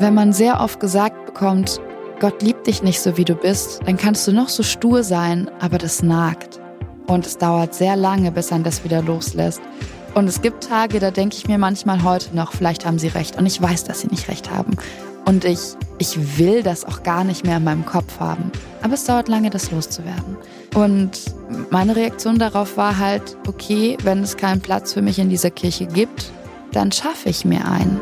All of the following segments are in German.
Wenn man sehr oft gesagt bekommt, Gott liebt dich nicht so, wie du bist, dann kannst du noch so stur sein, aber das nagt. Und es dauert sehr lange, bis man das wieder loslässt. Und es gibt Tage, da denke ich mir manchmal heute noch, vielleicht haben sie recht. Und ich weiß, dass sie nicht recht haben. Und ich will das auch gar nicht mehr in meinem Kopf haben. Aber es dauert lange, das loszuwerden. Und meine Reaktion darauf war halt, okay, wenn es keinen Platz für mich in dieser Kirche gibt, dann schaffe ich mir einen.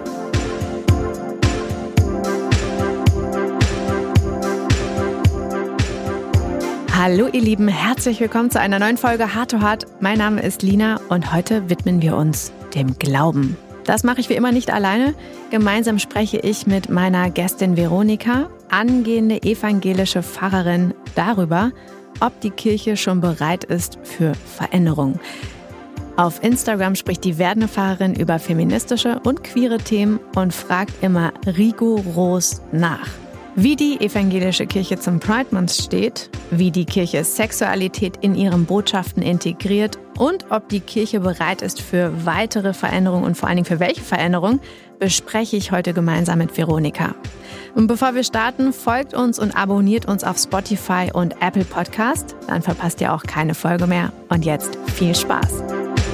Hallo ihr Lieben, herzlich willkommen zu einer neuen Folge Heart to Heart. Mein Name ist Lina und heute widmen wir uns dem Glauben. Das mache ich wie immer nicht alleine. Gemeinsam spreche ich mit meiner Gästin Veronika, angehende evangelische Pfarrerin, darüber, ob die Kirche schon bereit ist für Veränderung. Auf Instagram spricht die werdende Pfarrerin über feministische und queere Themen und fragt immer rigoros nach. Wie die evangelische Kirche zum Pride Month steht, wie die Kirche Sexualität in ihren Botschaften integriert und ob die Kirche bereit ist für weitere Veränderungen und vor allen Dingen für welche Veränderung, bespreche ich heute gemeinsam mit Veronika. Und bevor wir starten, folgt uns und abonniert uns auf Spotify und Apple Podcast, dann verpasst ihr auch keine Folge mehr. Und jetzt viel Spaß!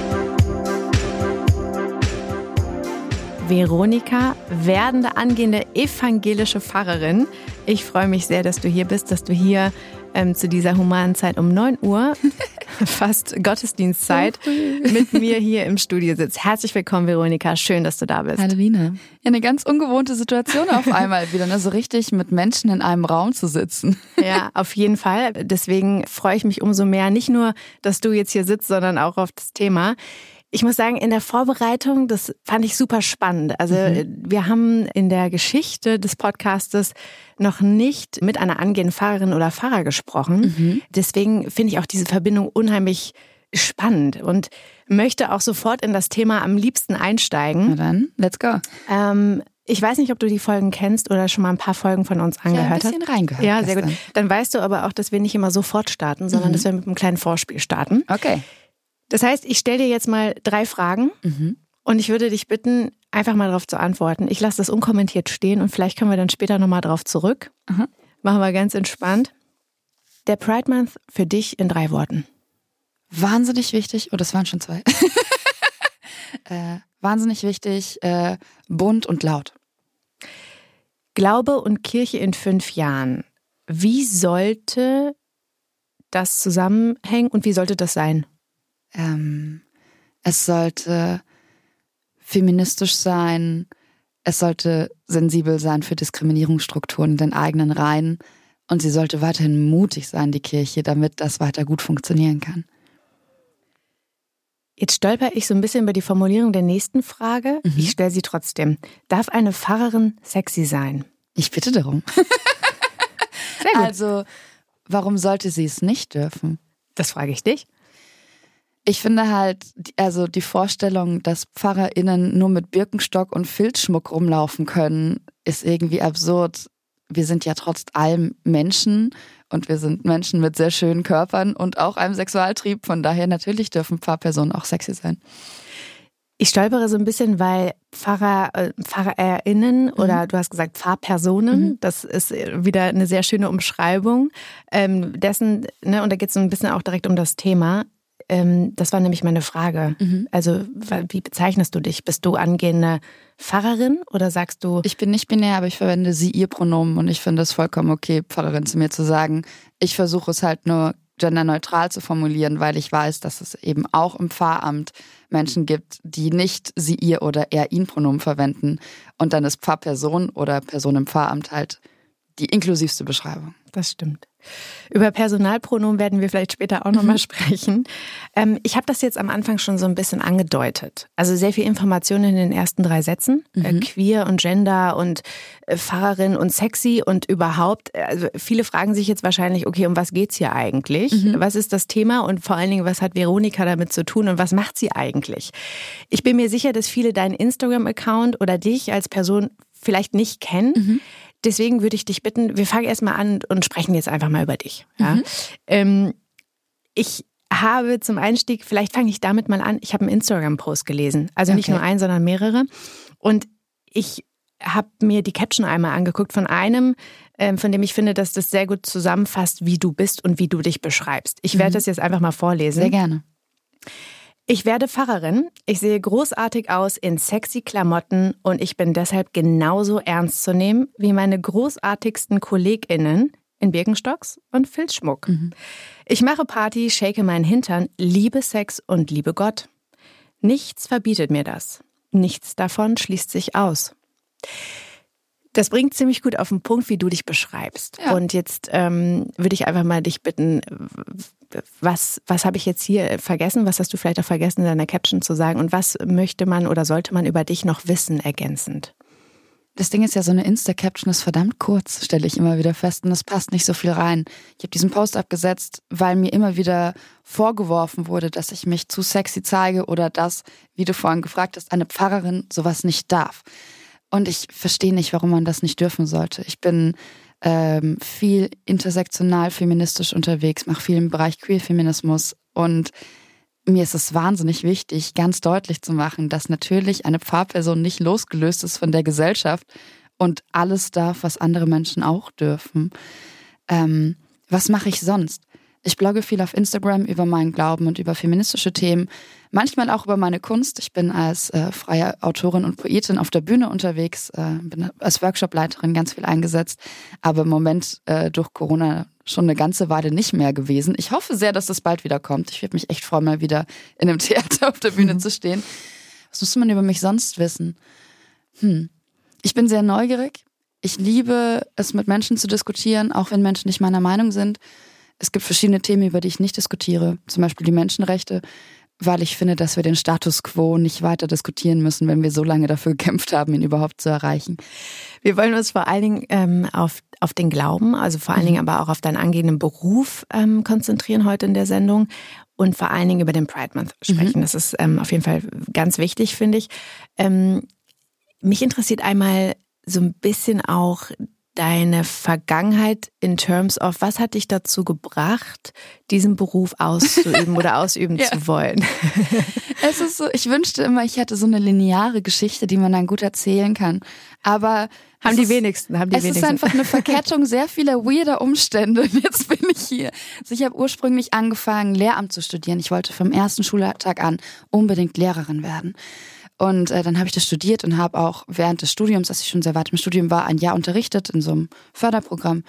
Veronika, werdende angehende evangelische Pfarrerin. Ich freue mich sehr, dass du hier bist, dass du hier zu dieser humanen Zeit um 9 Uhr, fast Gottesdienstzeit, mit mir hier im Studio sitzt. Herzlich willkommen, Veronika. Schön, dass du da bist. Hallo Lina. Ja, eine ganz ungewohnte Situation auf einmal wieder, ne? So richtig mit Menschen in einem Raum zu sitzen. Ja, auf jeden Fall. Deswegen freue ich mich umso mehr, nicht nur, dass du jetzt hier sitzt, sondern auch auf das Thema. Ich muss sagen, in der Vorbereitung, das fand ich super spannend. Also wir haben in der Geschichte des Podcastes noch nicht mit einer angehenden Pfarrerin oder Pfarrer gesprochen. Deswegen finde ich auch diese Verbindung unheimlich spannend und möchte auch sofort in das Thema am liebsten einsteigen. Na dann, let's go. Ich weiß nicht, ob du die Folgen kennst oder schon mal ein paar Folgen von uns angehört hast. Ja, ein bisschen reingehört. Ja, sehr gut. Dann weißt du aber auch, dass wir nicht immer sofort starten, sondern dass wir mit einem kleinen Vorspiel starten. Okay. Das heißt, ich stelle dir jetzt mal 3 Fragen und ich würde dich bitten, einfach mal darauf zu antworten. Ich lasse das unkommentiert stehen und vielleicht kommen wir dann später nochmal drauf zurück. Machen wir ganz entspannt. Der Pride Month für dich in 3 Worten. Wahnsinnig wichtig, das waren schon 2. Wahnsinnig wichtig, bunt und laut. Glaube und Kirche in 5 Jahren. Wie sollte das zusammenhängen und wie sollte das sein? Es sollte feministisch sein, es sollte sensibel sein für Diskriminierungsstrukturen in den eigenen Reihen und sie sollte weiterhin mutig sein, die Kirche, damit das weiter gut funktionieren kann. Jetzt stolper ich so ein bisschen über die Formulierung der nächsten Frage. Ich stelle sie trotzdem. Darf eine Pfarrerin sexy sein? Ich bitte darum. Sehr gut. Also, warum sollte sie es nicht dürfen? Das frage ich dich. Ich finde halt, die Vorstellung, dass PfarrerInnen nur mit Birkenstock und Filzschmuck rumlaufen können, ist irgendwie absurd. Wir sind ja trotz allem Menschen und wir sind Menschen mit sehr schönen Körpern und auch einem Sexualtrieb. Von daher natürlich dürfen Pfarrpersonen auch sexy sein. Ich stolpere so ein bisschen, weil PfarrerInnen oder du hast gesagt Pfarrpersonen, das ist wieder eine sehr schöne Umschreibung dessen, ne, und da geht es so ein bisschen auch direkt um das Thema. Das war nämlich meine Frage. Also, wie bezeichnest du dich? Bist du angehende Pfarrerin oder sagst du... Ich bin nicht binär, aber ich verwende sie, ihr Pronomen und ich finde es vollkommen okay, Pfarrerin zu mir zu sagen. Ich versuche es halt nur genderneutral zu formulieren, weil ich weiß, dass es eben auch im Pfarramt Menschen gibt, die nicht sie, ihr oder er, ihn Pronomen verwenden. Und dann ist Pfarrperson oder Person im Pfarramt halt die inklusivste Beschreibung. Das stimmt. Über Personalpronomen werden wir vielleicht später auch nochmal sprechen. Ich habe das jetzt am Anfang schon so ein bisschen angedeutet. Also sehr viel Informationen in den ersten 3 Sätzen. Queer und Gender und Pfarrerin und sexy und überhaupt. Also viele fragen sich jetzt wahrscheinlich, okay, um was geht's hier eigentlich? Was ist das Thema und vor allen Dingen, was hat Veronika damit zu tun und was macht sie eigentlich? Ich bin mir sicher, dass viele deinen Instagram-Account oder dich als Person vielleicht nicht kennen. Deswegen würde ich dich bitten, wir fangen erstmal an und sprechen jetzt einfach mal über dich. Ja? Ich habe zum Einstieg, vielleicht fange ich damit mal an, ich habe einen Instagram-Post gelesen. Also nicht nur einen, sondern mehrere. Und ich habe mir die Caption einmal angeguckt von einem, von dem ich finde, dass das sehr gut zusammenfasst, wie du bist und wie du dich beschreibst. Ich werde das jetzt einfach mal vorlesen. Sehr gerne. Ich werde Pfarrerin, ich sehe großartig aus in sexy Klamotten und ich bin deshalb genauso ernst zu nehmen wie meine großartigsten KollegInnen in Birkenstocks und Filzschmuck. Ich mache Party, shake meinen Hintern, liebe Sex und liebe Gott. Nichts verbietet mir das. Nichts davon schließt sich aus. Das bringt ziemlich gut auf den Punkt, wie du dich beschreibst. Ja. Und jetzt würde ich einfach mal dich bitten, was habe ich jetzt hier vergessen? Was hast du vielleicht auch vergessen in deiner Caption zu sagen? Und was möchte man oder sollte man über dich noch wissen ergänzend? Das Ding ist ja, so eine Insta-Caption ist verdammt kurz, stelle ich immer wieder fest. Und es passt nicht so viel rein. Ich habe diesen Post abgesetzt, weil mir immer wieder vorgeworfen wurde, dass ich mich zu sexy zeige oder dass, wie du vorhin gefragt hast, eine Pfarrerin sowas nicht darf. Und ich verstehe nicht, warum man das nicht dürfen sollte. Ich bin viel intersektional feministisch unterwegs, mache viel im Bereich Queer-Feminismus und mir ist es wahnsinnig wichtig, ganz deutlich zu machen, dass natürlich eine Pfarrperson nicht losgelöst ist von der Gesellschaft und alles darf, was andere Menschen auch dürfen. Was mache ich sonst? Ich blogge viel auf Instagram über meinen Glauben und über feministische Themen, manchmal auch über meine Kunst. Ich bin als freie Autorin und Poetin auf der Bühne unterwegs, bin als Workshopleiterin ganz viel eingesetzt, aber im Moment durch Corona schon eine ganze Weile nicht mehr gewesen. Ich hoffe sehr, dass das bald wieder kommt. Ich würde mich echt freuen, mal wieder in einem Theater auf der Bühne zu stehen. Was müsste man über mich sonst wissen? Ich bin sehr neugierig. Ich liebe es, mit Menschen zu diskutieren, auch wenn Menschen nicht meiner Meinung sind. Es gibt verschiedene Themen, über die ich nicht diskutiere, zum Beispiel die Menschenrechte, weil ich finde, dass wir den Status quo nicht weiter diskutieren müssen, wenn wir so lange dafür gekämpft haben, ihn überhaupt zu erreichen. Wir wollen uns vor allen Dingen auf den Glauben, also vor allen Dingen aber auch auf deinen angehenden Beruf konzentrieren heute in der Sendung und vor allen Dingen über den Pride Month sprechen. Das ist auf jeden Fall ganz wichtig, finde ich. Mich interessiert einmal so ein bisschen auch deine Vergangenheit in terms of, was hat dich dazu gebracht, diesen Beruf auszuüben oder ausüben zu wollen? Es ist so, ich wünschte immer, ich hätte so eine lineare Geschichte, die man dann gut erzählen kann. Aber haben die wenigsten. Es ist einfach eine Verkettung sehr vieler weirder Umstände. Jetzt bin ich hier. Also ich habe ursprünglich angefangen, Lehramt zu studieren. Ich wollte vom ersten Schultag an unbedingt Lehrerin werden. Und dann habe ich das studiert und habe auch während des Studiums, als ich schon sehr weit im Studium war, ein Jahr unterrichtet in so einem Förderprogramm.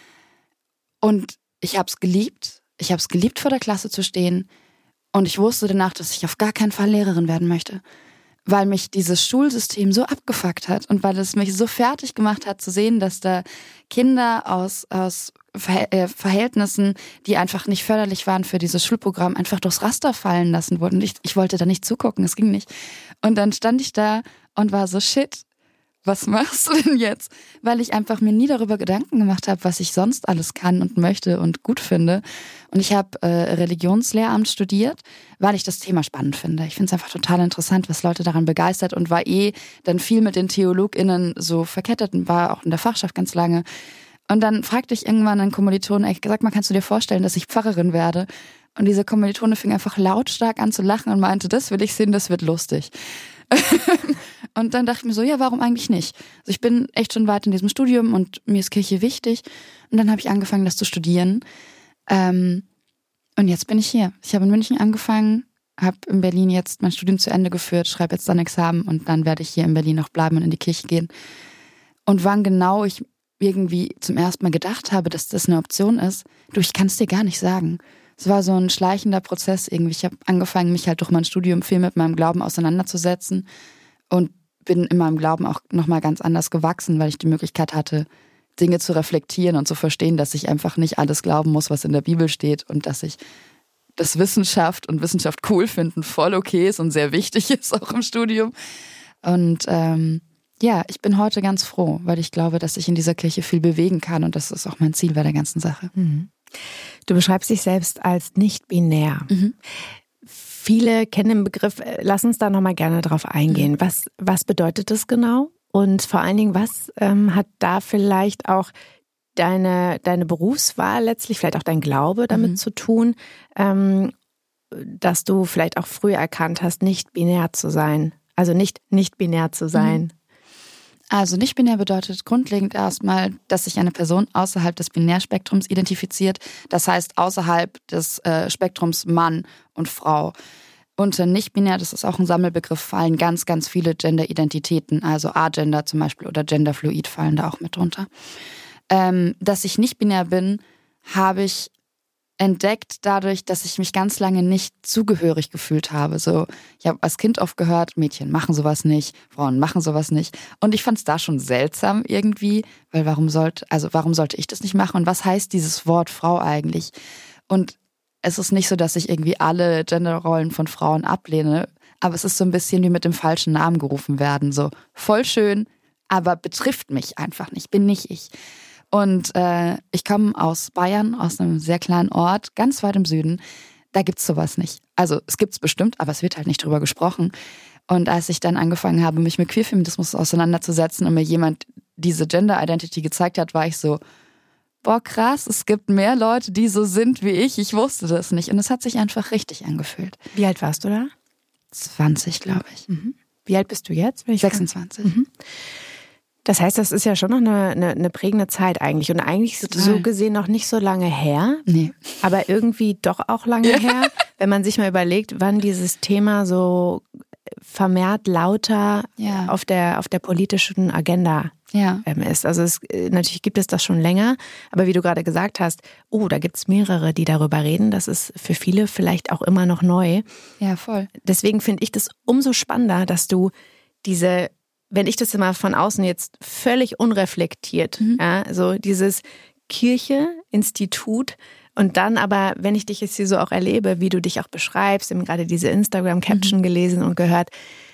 Und ich habe es geliebt. Ich habe es geliebt, vor der Klasse zu stehen. Und ich wusste danach, dass ich auf gar keinen Fall Lehrerin werden möchte. Weil mich dieses Schulsystem so abgefuckt hat und weil es mich so fertig gemacht hat zu sehen, dass da Kinder aus Verhältnissen, die einfach nicht förderlich waren für dieses Schulprogramm, einfach durchs Raster fallen lassen wurden. Und ich wollte da nicht zugucken, es ging nicht. Und dann stand ich da und war so, shit, was machst du denn jetzt? Weil ich einfach mir nie darüber Gedanken gemacht habe, was ich sonst alles kann und möchte und gut finde. Und ich habe Religionslehramt studiert, weil ich das Thema spannend finde. Ich finde es einfach total interessant, was Leute daran begeistert und war dann viel mit den TheologInnen so verkettet und war auch in der Fachschaft ganz lange. Und dann fragte ich irgendwann einen Kommilitonen, sag mal, kannst du dir vorstellen, dass ich Pfarrerin werde? Und diese Kommilitone fing einfach lautstark an zu lachen und meinte, das will ich sehen, das wird lustig. Und dann dachte ich mir so, ja, warum eigentlich nicht? Also ich bin echt schon weit in diesem Studium und mir ist Kirche wichtig. Und dann habe ich angefangen, das zu studieren. Und jetzt bin ich hier. Ich habe in München angefangen, habe in Berlin jetzt mein Studium zu Ende geführt, schreibe jetzt dann Examen und dann werde ich hier in Berlin noch bleiben und in die Kirche gehen. Und wann genau ich irgendwie zum ersten Mal gedacht habe, dass das eine Option ist, ich kann es dir gar nicht sagen. Es war so ein schleichender Prozess irgendwie. Ich habe angefangen, mich halt durch mein Studium viel mit meinem Glauben auseinanderzusetzen und bin in meinem Glauben auch nochmal ganz anders gewachsen, weil ich die Möglichkeit hatte, Dinge zu reflektieren und zu verstehen, dass ich einfach nicht alles glauben muss, was in der Bibel steht und dass ich das Wissenschaft und Wissenschaft cool finden voll okay ist und sehr wichtig ist auch im Studium. Und ich bin heute ganz froh, weil ich glaube, dass ich in dieser Kirche viel bewegen kann und das ist auch mein Ziel bei der ganzen Sache. Du beschreibst dich selbst als nicht binär. Viele kennen den Begriff, lass uns da nochmal gerne drauf eingehen. Was bedeutet das genau? Und vor allen Dingen, was hat da vielleicht auch deine Berufswahl letztlich, vielleicht auch dein Glaube damit zu tun, dass du vielleicht auch früh erkannt hast, nicht binär zu sein? Also nicht binär zu sein. Also nicht-binär bedeutet grundlegend erstmal, dass sich eine Person außerhalb des Binärspektrums identifiziert. Das heißt außerhalb des Spektrums Mann und Frau. Unter nicht-binär, das ist auch ein Sammelbegriff, fallen ganz, ganz viele Gender-Identitäten. Also Agender zum Beispiel oder Genderfluid fallen da auch mit drunter. Dass ich nicht-binär bin, habe ich entdeckt dadurch, dass ich mich ganz lange nicht zugehörig gefühlt habe. So, ich habe als Kind oft gehört, Mädchen machen sowas nicht, Frauen machen sowas nicht. Und ich fand es da schon seltsam irgendwie, weil warum sollte ich das nicht machen? Und was heißt dieses Wort Frau eigentlich? Und es ist nicht so, dass ich irgendwie alle Genderrollen von Frauen ablehne, aber es ist so ein bisschen wie mit dem falschen Namen gerufen werden. So, voll schön, aber betrifft mich einfach nicht, bin nicht ich. Und ich komme aus Bayern, aus einem sehr kleinen Ort, ganz weit im Süden. Da gibt's sowas nicht. Also es gibt's bestimmt, aber es wird halt nicht drüber gesprochen. Und als ich dann angefangen habe, mich mit Queerfeminismus auseinanderzusetzen und mir jemand diese Gender Identity gezeigt hat, war ich so, boah krass, es gibt mehr Leute, die so sind wie ich. Ich wusste das nicht. Und es hat sich einfach richtig angefühlt. Wie alt warst du da? 20, glaube ich. Mhm. Wie alt bist du jetzt? 26. Mhm. Das heißt, das ist ja schon noch eine prägende Zeit eigentlich. Und eigentlich so gesehen noch nicht so lange her. Nee. Aber irgendwie doch auch lange her, wenn man sich mal überlegt, wann dieses Thema so vermehrt lauter auf der politischen Agenda ist. Also natürlich gibt es das schon länger, aber wie du gerade gesagt hast, da gibt es mehrere, die darüber reden. Das ist für viele vielleicht auch immer noch neu. Ja, voll. Deswegen finde ich das umso spannender, dass du wenn ich das immer von außen jetzt völlig unreflektiert, so dieses Kirche, Institut und dann aber, wenn ich dich jetzt hier so auch erlebe, wie du dich auch beschreibst, eben gerade diese Instagram-Caption gelesen und gehört,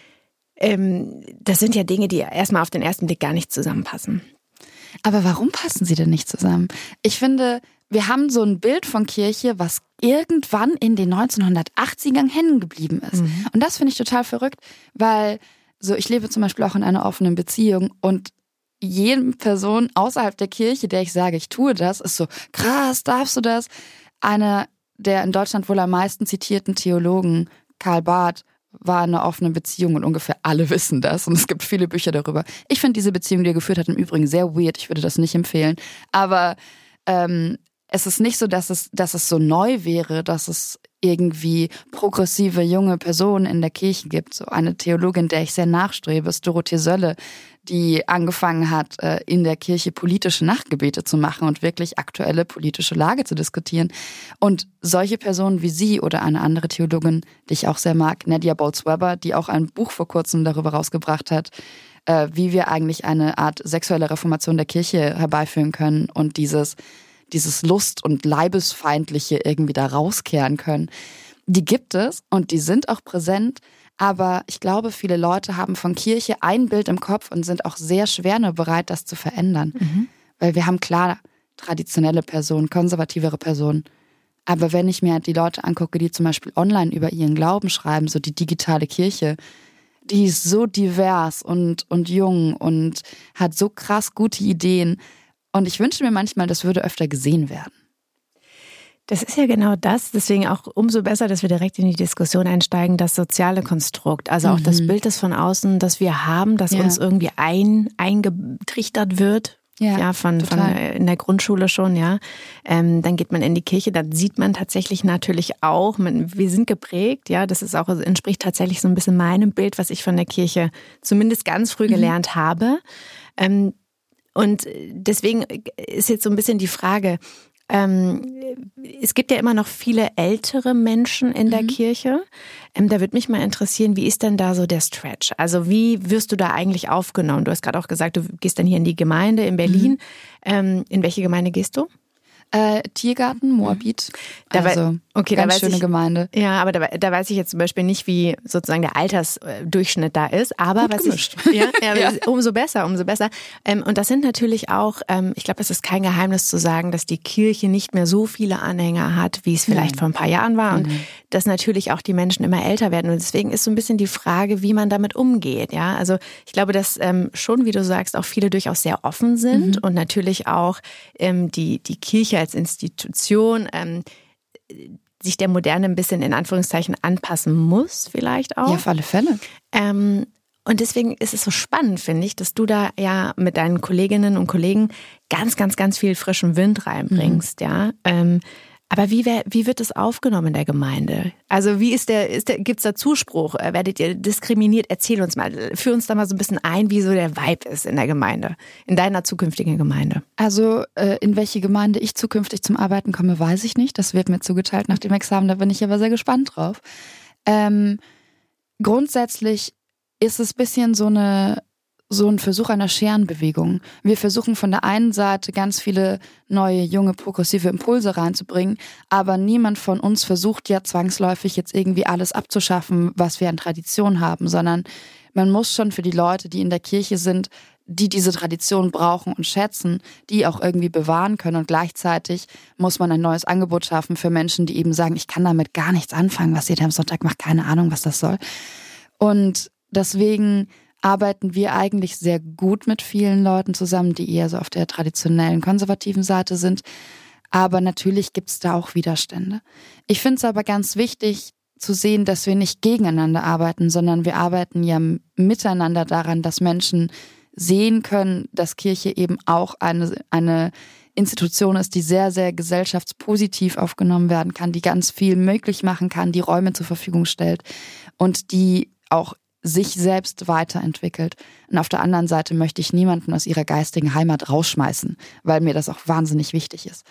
das sind ja Dinge, die erstmal auf den ersten Blick gar nicht zusammenpassen. Aber warum passen sie denn nicht zusammen? Ich finde, wir haben so ein Bild von Kirche, was irgendwann in den 1980ern hängen geblieben ist. Und das finde ich total verrückt, weil so, ich lebe zum Beispiel auch in einer offenen Beziehung und jede Person außerhalb der Kirche, der ich sage, ich tue das, ist so, krass, darfst du das? Einer der in Deutschland wohl am meisten zitierten Theologen, Karl Barth, war in einer offenen Beziehung und ungefähr alle wissen das und es gibt viele Bücher darüber. Ich finde diese Beziehung, die er geführt hat, im Übrigen sehr weird, ich würde das nicht empfehlen, aber es ist nicht so, dass es so neu wäre, dass es irgendwie progressive junge Personen in der Kirche gibt. So eine Theologin, der ich sehr nachstrebe, ist Dorothee Sölle, die angefangen hat, in der Kirche politische Nachtgebete zu machen und wirklich aktuelle politische Lage zu diskutieren. Und solche Personen wie sie oder eine andere Theologin, die ich auch sehr mag, Nadia Bolz-Weber, die auch ein Buch vor kurzem darüber rausgebracht hat, wie wir eigentlich eine Art sexuelle Reformation der Kirche herbeiführen können und dieses Lust- und Leibesfeindliche irgendwie da rauskehren können. Die gibt es und die sind auch präsent, aber ich glaube, viele Leute haben von Kirche ein Bild im Kopf und sind auch sehr schwer nur bereit, das zu verändern. Weil wir haben klar traditionelle Personen, konservativere Personen, aber wenn ich mir die Leute angucke, die zum Beispiel online über ihren Glauben schreiben, so die digitale Kirche, die ist so divers und jung und hat so krass gute Ideen. Und ich wünsche mir manchmal, das würde öfter gesehen werden. Das ist ja genau das, deswegen auch umso besser, dass wir direkt in die Diskussion einsteigen, das soziale Konstrukt, also auch das Bild, das von außen, das wir haben, das uns irgendwie eingetrichtert wird. Von in der Grundschule schon, Dann geht man in die Kirche, dann sieht man tatsächlich natürlich auch, wir sind geprägt, das ist auch, entspricht tatsächlich so ein bisschen meinem Bild, was ich von der Kirche zumindest ganz früh gelernt habe. Und deswegen ist jetzt so ein bisschen die Frage, es gibt ja immer noch viele ältere Menschen in der Kirche. Da würde mich mal interessieren, wie ist denn da so der Stretch? Also wie wirst du da eigentlich aufgenommen? Du hast gerade auch gesagt, du gehst dann hier in die Gemeinde in Berlin. In welche Gemeinde gehst du? Tiergarten, Moabit. Ganz schöne Gemeinde. Ja, aber da weiß ich jetzt zum Beispiel nicht, wie sozusagen der Altersdurchschnitt da ist. Aber gut gemischt. Umso besser. Und das sind natürlich auch, ich glaube, es ist kein Geheimnis zu sagen, dass die Kirche nicht mehr so viele Anhänger hat, wie es vielleicht vor ein paar Jahren war. Und dass natürlich auch die Menschen immer älter werden. Und deswegen ist so ein bisschen die Frage, wie man damit umgeht. Ja, also ich glaube, dass schon, wie du sagst, auch viele durchaus sehr offen sind und natürlich auch die Kirche als Institution sich der Moderne ein bisschen in Anführungszeichen anpassen muss, vielleicht auch. Ja, auf alle Fälle. Und Und deswegen ist es so spannend, finde ich, dass du da ja mit deinen Kolleginnen und Kollegen ganz, ganz, ganz viel frischen Wind reinbringst, ja. Aber wie wird das aufgenommen in der Gemeinde? Also gibt's da Zuspruch? Werdet ihr diskriminiert? Erzähl uns mal, führ uns da mal so ein bisschen ein, wie so der Vibe ist in der Gemeinde, in deiner zukünftigen Gemeinde. Also in welche Gemeinde ich zukünftig zum Arbeiten komme, weiß ich nicht. Das wird mir zugeteilt nach dem Examen, da bin ich aber sehr gespannt drauf. Grundsätzlich ist es ein bisschen so ein Versuch einer Scherenbewegung. Wir versuchen von der einen Seite ganz viele neue, junge, progressive Impulse reinzubringen, aber niemand von uns versucht ja zwangsläufig jetzt irgendwie alles abzuschaffen, was wir an Tradition haben, sondern man muss schon für die Leute, die in der Kirche sind, die diese Tradition brauchen und schätzen, die auch irgendwie bewahren können, und gleichzeitig muss man ein neues Angebot schaffen für Menschen, die eben sagen, ich kann damit gar nichts anfangen, was ihr da am Sonntag macht, keine Ahnung, was das soll. Und deswegen arbeiten wir eigentlich sehr gut mit vielen Leuten zusammen, die eher so auf der traditionellen, konservativen Seite sind. Aber natürlich gibt es da auch Widerstände. Ich finde es aber ganz wichtig zu sehen, dass wir nicht gegeneinander arbeiten, sondern wir arbeiten ja miteinander daran, dass Menschen sehen können, dass Kirche eben auch eine Institution ist, die sehr, sehr gesellschaftspositiv aufgenommen werden kann, die ganz viel möglich machen kann, die Räume zur Verfügung stellt und die auch sich selbst weiterentwickelt. Und auf der anderen Seite möchte ich niemanden aus ihrer geistigen Heimat rausschmeißen, weil mir das auch wahnsinnig wichtig ist.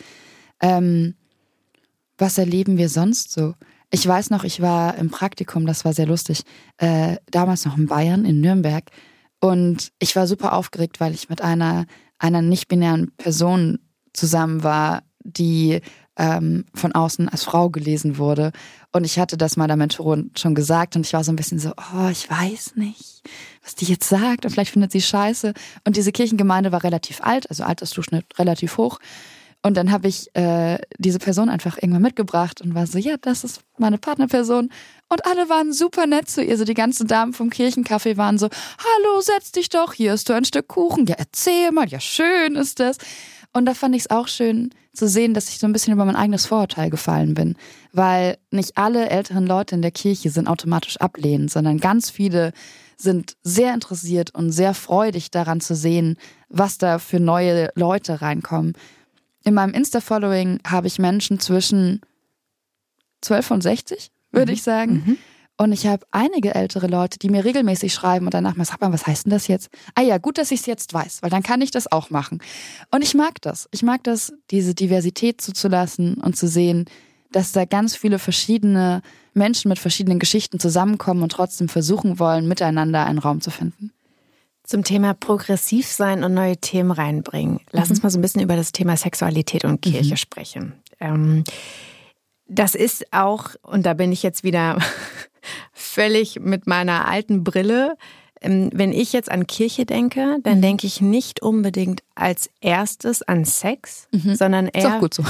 Was erleben wir sonst so? Ich weiß noch, ich war im Praktikum, das war sehr lustig, damals noch in Bayern, in Nürnberg. Und ich war super aufgeregt, weil ich mit einer nicht-binären Person zusammen war, die von außen als Frau gelesen wurde. Und ich hatte das meiner Mentorin schon gesagt und ich war so ein bisschen so, ich weiß nicht, was die jetzt sagt und vielleicht findet sie scheiße. Und diese Kirchengemeinde war relativ alt, also Altersdurchschnitt relativ hoch. Und dann habe ich diese Person einfach irgendwann mitgebracht und war so, ja, das ist meine Partnerperson. Und alle waren super nett zu ihr. So die ganzen Damen vom Kirchencafé waren so, hallo, setz dich doch, hier hast du ein Stück Kuchen. Ja, erzähl mal, ja, schön ist das. Und da fand ich es auch schön zu sehen, dass ich so ein bisschen über mein eigenes Vorurteil gefallen bin. Weil nicht alle älteren Leute in der Kirche sind automatisch ablehnend, sondern ganz viele sind sehr interessiert und sehr freudig daran zu sehen, was da für neue Leute reinkommen. In meinem Insta-Following habe ich Menschen zwischen 12 und 60, würde ich sagen. Und ich habe einige ältere Leute, die mir regelmäßig schreiben und danach mal, sag mal, was heißt denn das jetzt? Ah ja, gut, dass ich es jetzt weiß, weil dann kann ich das auch machen. Und ich mag das. Ich mag das, diese Diversität zuzulassen und zu sehen, dass da ganz viele verschiedene Menschen mit verschiedenen Geschichten zusammenkommen und trotzdem versuchen wollen, miteinander einen Raum zu finden. Zum Thema progressiv sein und neue Themen reinbringen. Lass uns mal so ein bisschen über das Thema Sexualität und Kirche sprechen. Das ist auch, und da bin ich jetzt wieder völlig mit meiner alten Brille, wenn ich jetzt an Kirche denke, dann denke ich nicht unbedingt als erstes an Sex, sondern eher... Ist auch gut so.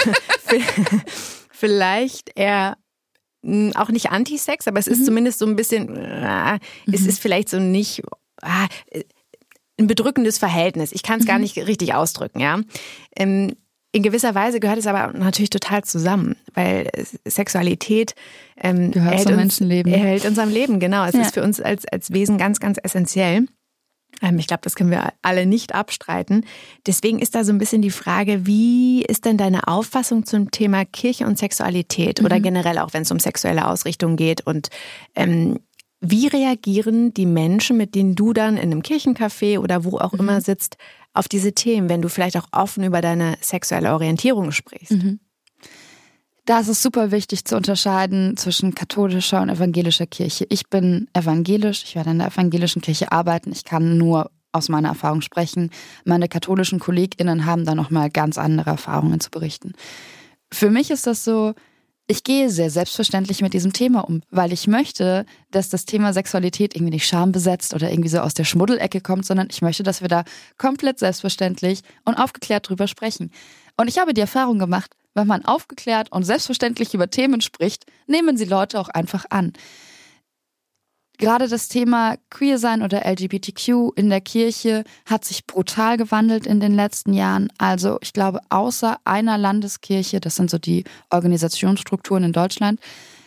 Vielleicht eher auch nicht Anti-Sex, aber es ist zumindest so ein bisschen, es ist vielleicht so nicht... ein bedrückendes Verhältnis. Ich kann es gar nicht richtig ausdrücken, ja. In gewisser Weise gehört es aber natürlich total zusammen, weil Sexualität gehört zum Menschenleben. Erhält unserem Leben, genau. Es ist für uns als Wesen ganz, ganz essentiell. Ich glaube, das können wir alle nicht abstreiten. Deswegen ist da so ein bisschen die Frage, wie ist denn deine Auffassung zum Thema Kirche und Sexualität oder generell auch, wenn es um sexuelle Ausrichtung geht und wie reagieren die Menschen, mit denen du dann in einem Kirchencafé oder wo auch immer sitzt, auf diese Themen, wenn du vielleicht auch offen über deine sexuelle Orientierung sprichst? Da ist es super wichtig zu unterscheiden zwischen katholischer und evangelischer Kirche. Ich bin evangelisch, ich werde in der evangelischen Kirche arbeiten. Ich kann nur aus meiner Erfahrung sprechen. Meine katholischen KollegInnen haben da nochmal ganz andere Erfahrungen zu berichten. Für mich ist das so, ich gehe sehr selbstverständlich mit diesem Thema um, weil ich möchte, dass das Thema Sexualität irgendwie nicht schambesetzt oder irgendwie so aus der Schmuddelecke kommt, sondern ich möchte, dass wir da komplett selbstverständlich und aufgeklärt drüber sprechen. Und ich habe die Erfahrung gemacht, wenn man aufgeklärt und selbstverständlich über Themen spricht, nehmen sie Leute auch einfach an. Gerade das Thema Queer-Sein oder LGBTQ in der Kirche hat sich brutal gewandelt in den letzten Jahren. Also ich glaube, außer einer Landeskirche, das sind so die Organisationsstrukturen in Deutschland,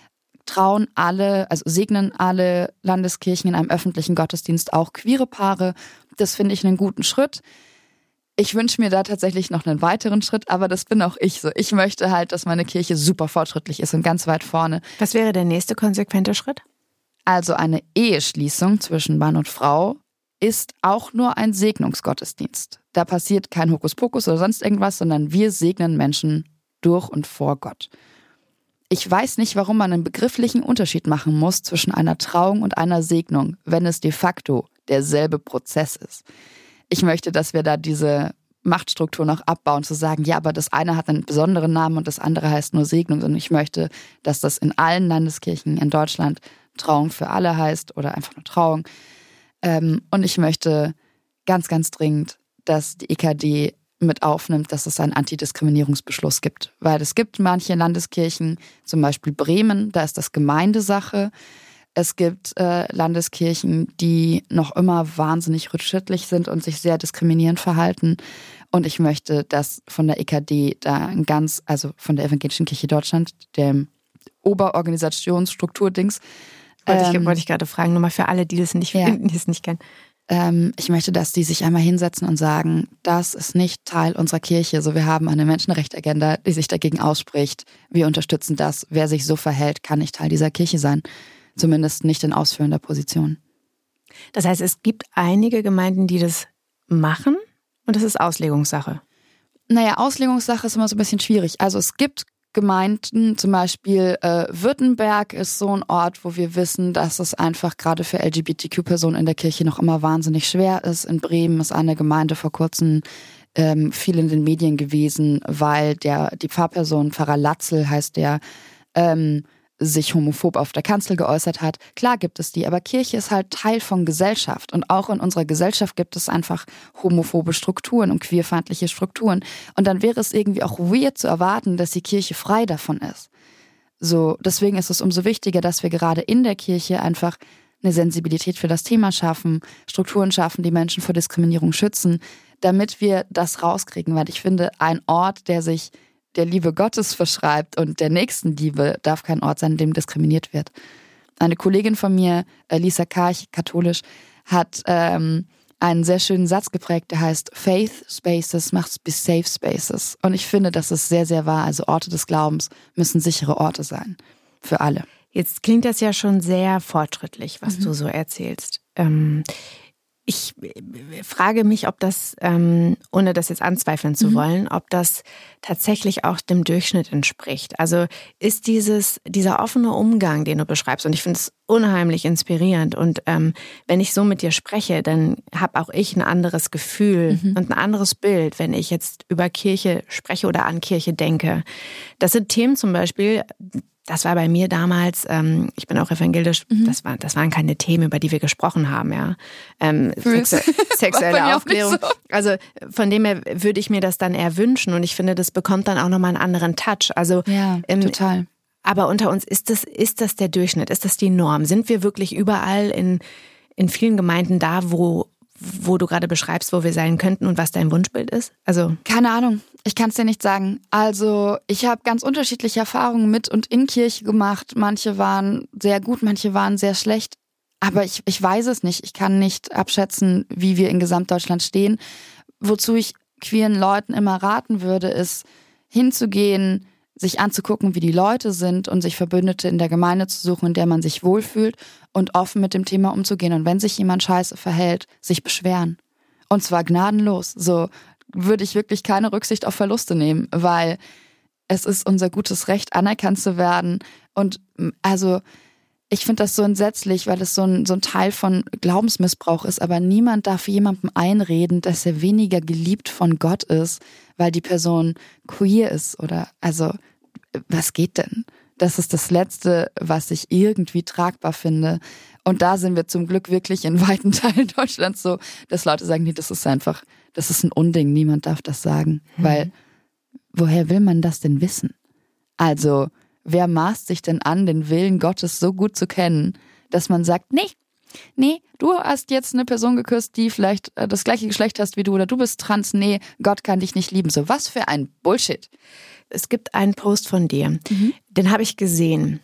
segnen alle Landeskirchen in einem öffentlichen Gottesdienst auch queere Paare. Das finde ich einen guten Schritt. Ich wünsche mir da tatsächlich noch einen weiteren Schritt, aber das bin auch ich so. Ich möchte halt, dass meine Kirche super fortschrittlich ist und ganz weit vorne. Was wäre der nächste konsequente Schritt? Also eine Eheschließung zwischen Mann und Frau ist auch nur ein Segnungsgottesdienst. Da passiert kein Hokuspokus oder sonst irgendwas, sondern wir segnen Menschen durch und vor Gott. Ich weiß nicht, warum man einen begrifflichen Unterschied machen muss zwischen einer Trauung und einer Segnung, wenn es de facto derselbe Prozess ist. Ich möchte, dass wir da diese Machtstruktur noch abbauen, zu sagen, ja, aber das eine hat einen besonderen Namen und das andere heißt nur Segnung. Und ich möchte, dass das in allen Landeskirchen in Deutschland Trauung für alle heißt oder einfach nur Trauung. Und ich möchte ganz, ganz dringend, dass die EKD mit aufnimmt, dass es einen Antidiskriminierungsbeschluss gibt. Weil es gibt manche Landeskirchen, zum Beispiel Bremen, da ist das Gemeindesache. Es gibt Landeskirchen, die noch immer wahnsinnig rückschrittlich sind und sich sehr diskriminierend verhalten. Und ich möchte, dass von der EKD also von der Evangelischen Kirche Deutschland, dem Oberorganisationsstrukturdings. Wollte ich gerade fragen, nochmal für alle, die es nicht finden, die es nicht kennen. Ich möchte, dass die sich einmal hinsetzen und sagen, das ist nicht Teil unserer Kirche. So, wir haben eine Menschenrechtsagenda, die sich dagegen ausspricht. Wir unterstützen das. Wer sich so verhält, kann nicht Teil dieser Kirche sein. Zumindest nicht in ausführender Position. Das heißt, es gibt einige Gemeinden, die das machen und das ist Auslegungssache. Naja, Auslegungssache ist immer so ein bisschen schwierig. Also es gibt Gemeinden, zum Beispiel Württemberg ist so ein Ort, wo wir wissen, dass es einfach gerade für LGBTQ-Personen in der Kirche noch immer wahnsinnig schwer ist. In Bremen ist eine Gemeinde vor kurzem viel in den Medien gewesen, weil die Pfarrperson, Pfarrer Latzel heißt der, sich homophob auf der Kanzel geäußert hat. Klar gibt es die, aber Kirche ist halt Teil von Gesellschaft und auch in unserer Gesellschaft gibt es einfach homophobe Strukturen und queerfeindliche Strukturen und dann wäre es irgendwie auch weird zu erwarten, dass die Kirche frei davon ist. So, deswegen ist es umso wichtiger, dass wir gerade in der Kirche einfach eine Sensibilität für das Thema schaffen, Strukturen schaffen, die Menschen vor Diskriminierung schützen, damit wir das rauskriegen, weil ich finde, ein Ort, der sich der Liebe Gottes verschreibt und der Nächstenliebe darf kein Ort sein, in dem diskriminiert wird. Eine Kollegin von mir, Lisa Karch, katholisch, hat einen sehr schönen Satz geprägt, der heißt Faith Spaces macht bis Safe Spaces. Und ich finde, das ist sehr, sehr wahr. Also Orte des Glaubens müssen sichere Orte sein. Für alle. Jetzt klingt das ja schon sehr fortschrittlich, was du so erzählst. Ich frage mich, ob das, ohne das jetzt anzweifeln zu wollen, ob das tatsächlich auch dem Durchschnitt entspricht. Also ist dieser offene Umgang, den du beschreibst, und ich finde es unheimlich inspirierend. Und wenn ich so mit dir spreche, dann habe auch ich ein anderes Gefühl und ein anderes Bild, wenn ich jetzt über Kirche spreche oder an Kirche denke. Das sind Themen zum Beispiel. Das war bei mir damals, ich bin auch evangelisch, das waren keine Themen, über die wir gesprochen haben, ja. Sexuelle Aufklärung. So. Also von dem her würde ich mir das dann eher wünschen und ich finde, das bekommt dann auch nochmal einen anderen Touch. Also ja, total. Aber unter uns, ist das der Durchschnitt? Ist das die Norm? Sind wir wirklich überall in vielen Gemeinden da, wo du gerade beschreibst, wo wir sein könnten und was dein Wunschbild ist? Also keine Ahnung, ich kann es dir nicht sagen. Also ich habe ganz unterschiedliche Erfahrungen mit und in Kirche gemacht. Manche waren sehr gut, manche waren sehr schlecht. Aber ich weiß es nicht. Ich kann nicht abschätzen, wie wir in Gesamtdeutschland stehen. Wozu ich queeren Leuten immer raten würde, ist hinzugehen, sich anzugucken, wie die Leute sind und sich Verbündete in der Gemeinde zu suchen, in der man sich wohlfühlt und offen mit dem Thema umzugehen. Und wenn sich jemand scheiße verhält, sich beschweren. Und zwar gnadenlos. So würde ich wirklich keine Rücksicht auf Verluste nehmen, weil es ist unser gutes Recht, anerkannt zu werden. Und also ich finde das so entsetzlich, weil es so ein Teil von Glaubensmissbrauch ist. Aber niemand darf jemandem einreden, dass er weniger geliebt von Gott ist, weil die Person queer ist oder, also, was geht denn? Das ist das Letzte, was ich irgendwie tragbar finde. Und da sind wir zum Glück wirklich in weiten Teilen Deutschlands so, dass Leute sagen, nee, das ist ein Unding, niemand darf das sagen. Weil, woher will man das denn wissen? Also, wer maßt sich denn an, den Willen Gottes so gut zu kennen, dass man sagt, nee, du hast jetzt eine Person geküsst, die vielleicht das gleiche Geschlecht hast wie du oder du bist trans, nee, Gott kann dich nicht lieben. So, was für ein Bullshit. Es gibt einen Post von dir, den habe ich gesehen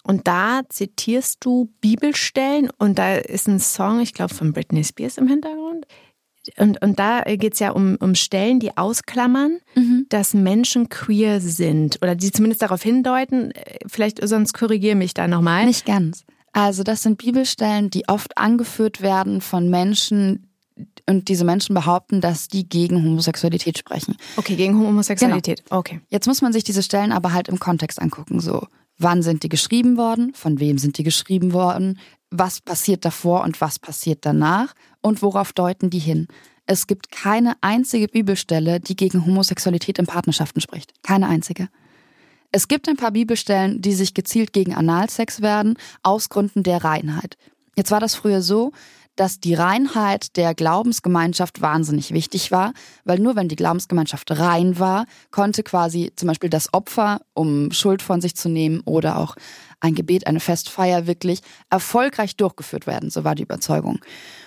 Und da zitierst du Bibelstellen und da ist ein Song, ich glaube von Britney Spears im Hintergrund. Und da geht es ja um Stellen, die ausklammern, dass Menschen queer sind oder die zumindest darauf hindeuten. Vielleicht, sonst korrigiere mich da nochmal. Nicht ganz. Also das sind Bibelstellen, die oft angeführt werden von Menschen und diese Menschen behaupten, dass die gegen Homosexualität sprechen. Okay, gegen Homosexualität. Genau. Okay. Jetzt muss man sich diese Stellen aber halt im Kontext angucken. So, wann sind die geschrieben worden? Von wem sind die geschrieben worden? Was passiert davor und was passiert danach? Und worauf deuten die hin? Es gibt keine einzige Bibelstelle, die gegen Homosexualität in Partnerschaften spricht. Keine einzige. Es gibt ein paar Bibelstellen, die sich gezielt gegen Analsex werden, aus Gründen der Reinheit. Jetzt war das früher so, dass die Reinheit der Glaubensgemeinschaft wahnsinnig wichtig war, weil nur wenn die Glaubensgemeinschaft rein war, konnte quasi zum Beispiel das Opfer, um Schuld von sich zu nehmen oder auch ein Gebet, eine Festfeier wirklich erfolgreich durchgeführt werden. So war die Überzeugung.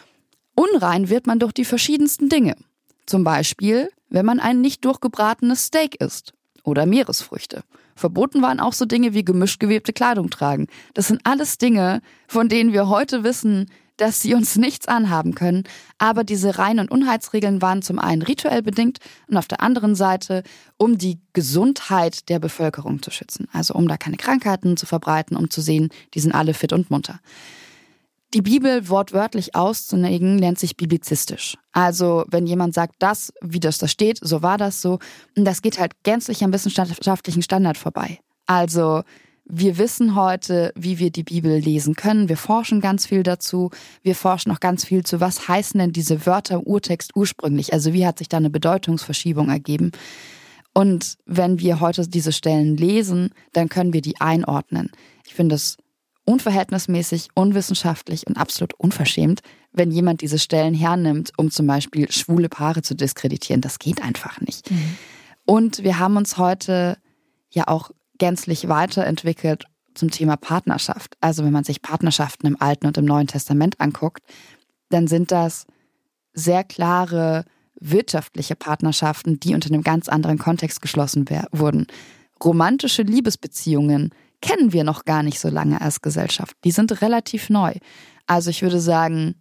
Unrein wird man durch die verschiedensten Dinge. Zum Beispiel, wenn man ein nicht durchgebratenes Steak isst oder Meeresfrüchte. Verboten waren auch so Dinge wie gemischt gewebte Kleidung tragen. Das sind alles Dinge, von denen wir heute wissen, dass sie uns nichts anhaben können. Aber diese Rein- und Unheitsregeln waren zum einen rituell bedingt und auf der anderen Seite, um die Gesundheit der Bevölkerung zu schützen. Also um da keine Krankheiten zu verbreiten, um zu sehen, die sind alle fit und munter. Die Bibel wortwörtlich auszulegen, nennt sich biblizistisch. Also wenn jemand sagt, das, wie das da steht, so war das so. Und das geht halt gänzlich am wissenschaftlichen Standard vorbei. Also wir wissen heute, wie wir die Bibel lesen können. Wir forschen ganz viel dazu. Wir forschen auch ganz viel zu, was heißen denn diese Wörter im Urtext ursprünglich? Also wie hat sich da eine Bedeutungsverschiebung ergeben? Und wenn wir heute diese Stellen lesen, dann können wir die einordnen. Ich finde es unverhältnismäßig, unwissenschaftlich und absolut unverschämt, wenn jemand diese Stellen hernimmt, um zum Beispiel schwule Paare zu diskreditieren. Das geht einfach nicht. Und wir haben uns heute ja auch gänzlich weiterentwickelt zum Thema Partnerschaft. Also wenn man sich Partnerschaften im Alten und im Neuen Testament anguckt, dann sind das sehr klare wirtschaftliche Partnerschaften, die unter einem ganz anderen Kontext geschlossen wurden. Romantische Liebesbeziehungen kennen wir noch gar nicht so lange als Gesellschaft. Die sind relativ neu. Also ich würde sagen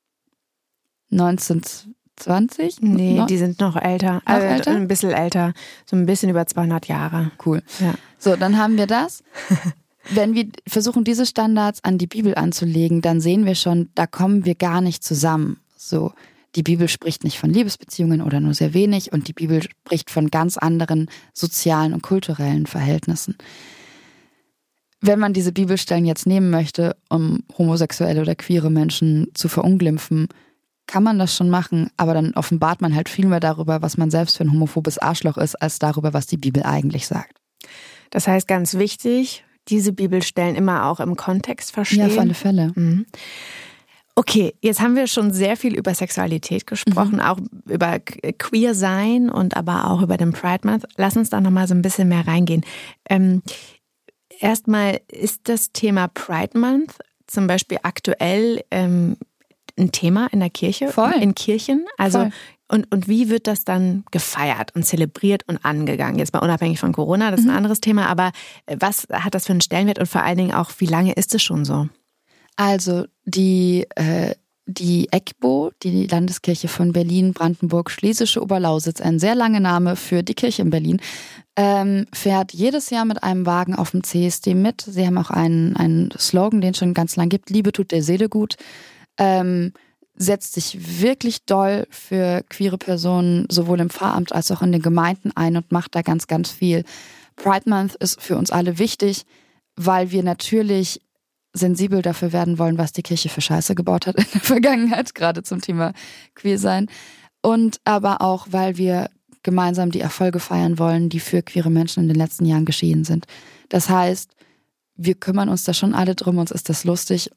1920? Nee, die sind noch älter. Noch älter? Ein bisschen älter. So ein bisschen über 200 Jahre. Cool. Ja. So, dann haben wir das. Wenn wir versuchen, diese Standards an die Bibel anzulegen, dann sehen wir schon, da kommen wir gar nicht zusammen. So, die Bibel spricht nicht von Liebesbeziehungen oder nur sehr wenig und die Bibel spricht von ganz anderen sozialen und kulturellen Verhältnissen. Wenn man diese Bibelstellen jetzt nehmen möchte, um homosexuelle oder queere Menschen zu verunglimpfen, kann man das schon machen, aber dann offenbart man halt viel mehr darüber, was man selbst für ein homophobes Arschloch ist, als darüber, was die Bibel eigentlich sagt. Das heißt, ganz wichtig, diese Bibelstellen immer auch im Kontext verstehen. Ja, auf alle Fälle. Okay, jetzt haben wir schon sehr viel über Sexualität gesprochen, auch über Queer sein und aber auch über den Pride Month. Lass uns da nochmal so ein bisschen mehr reingehen. Erstmal, ist das Thema Pride Month zum Beispiel aktuell ein Thema in der Kirche? Voll. In Kirchen? Also Voll. Und wie wird das dann gefeiert und zelebriert und angegangen? Jetzt mal unabhängig von Corona, das ist ein anderes Thema, aber was hat das für einen Stellenwert und vor allen Dingen auch, wie lange ist es schon so? Also die EGBO, die Landeskirche von Berlin, Brandenburg, Schlesische Oberlausitz, ein sehr langer Name für die Kirche in Berlin, fährt jedes Jahr mit einem Wagen auf dem CSD mit. Sie haben auch einen Slogan, den es schon ganz lang gibt, Liebe tut der Seele gut. Setzt sich wirklich doll für queere Personen sowohl im Pfarramt als auch in den Gemeinden ein und macht da ganz, ganz viel. Pride Month ist für uns alle wichtig, weil wir natürlich sensibel dafür werden wollen, was die Kirche für Scheiße gebaut hat in der Vergangenheit, gerade zum Thema Queersein. Und aber auch, weil wir gemeinsam die Erfolge feiern wollen, die für queere Menschen in den letzten Jahren geschehen sind. Das heißt, wir kümmern uns da schon alle drum, uns ist das lustig.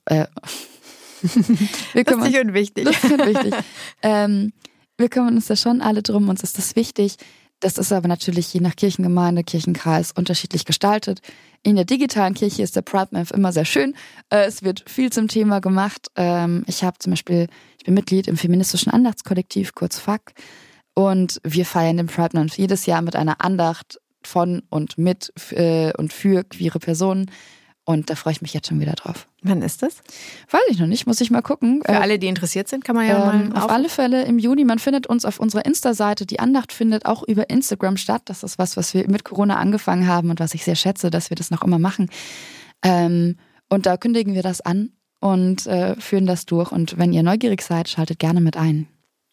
Lustig und wichtig. Lustig und wichtig. Wir kümmern uns da schon alle drum, uns ist das wichtig. Das ist aber natürlich je nach Kirchengemeinde, Kirchenkreis unterschiedlich gestaltet. In der digitalen Kirche ist der Pride Month immer sehr schön. Es wird viel zum Thema gemacht. Ich bin Mitglied im feministischen Andachtskollektiv, kurz FAK. Und wir feiern den Pride Month jedes Jahr mit einer Andacht von und mit und für queere Personen. Und da freue ich mich jetzt schon wieder drauf. Wann ist das? Weiß ich noch nicht, muss ich mal gucken. Für alle, die interessiert sind, kann man ja mal auf alle Fälle im Juni. Man findet uns auf unserer Insta-Seite. Die Andacht findet auch über Instagram statt. Das ist was wir mit Corona angefangen haben und was ich sehr schätze, dass wir das noch immer machen. Und da kündigen wir das an und führen das durch. Und wenn ihr neugierig seid, schaltet gerne mit ein.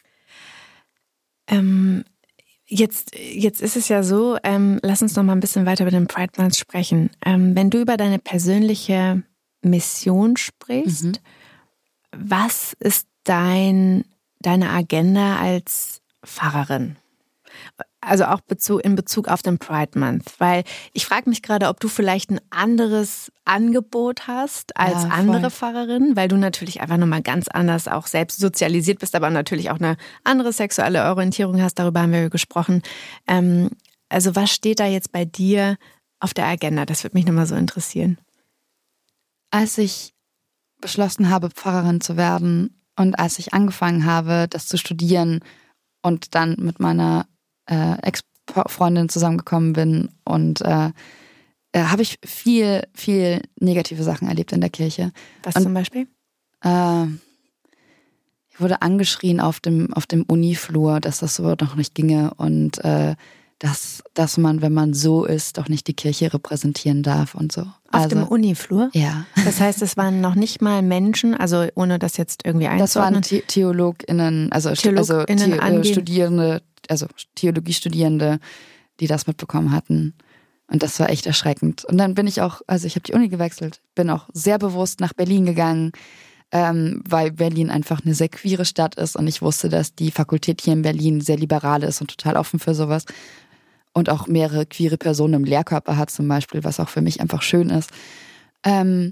Jetzt ist es ja so, lass uns noch mal ein bisschen weiter über den Pride Month sprechen. Wenn du über deine persönliche Mission sprichst, was ist deine Agenda als Pfarrerin? Also auch in Bezug auf den Pride Month. Weil ich frage mich gerade, ob du vielleicht ein anderes Angebot hast als andere Pfarrerinnen, weil du natürlich einfach nochmal ganz anders auch selbst sozialisiert bist, aber natürlich auch eine andere sexuelle Orientierung hast. Darüber haben wir gesprochen. Also was steht da jetzt bei dir auf der Agenda? Das würde mich nochmal so interessieren. Als ich beschlossen habe, Pfarrerin zu werden und als ich angefangen habe, das zu studieren und dann mit meiner Ex-Freundin zusammengekommen bin und habe ich viel, viel negative Sachen erlebt in der Kirche. Was zum Beispiel? Ich wurde angeschrien auf dem Uniflur, dass das so noch nicht ginge und dass man, wenn man so ist, doch nicht die Kirche repräsentieren darf und so. Auf dem Uniflur? Ja. Das heißt, es waren noch nicht mal Menschen, also ohne das jetzt irgendwie einzuordnen. Das waren TheologInnen, Studierende, also Theologiestudierende, die das mitbekommen hatten. Und das war echt erschreckend. Und dann bin ich auch, also ich habe die Uni gewechselt, bin auch sehr bewusst nach Berlin gegangen, weil Berlin einfach eine sehr queere Stadt ist und ich wusste, dass die Fakultät hier in Berlin sehr liberal ist und total offen für sowas. Und auch mehrere queere Personen im Lehrkörper hat zum Beispiel, was auch für mich einfach schön ist. Und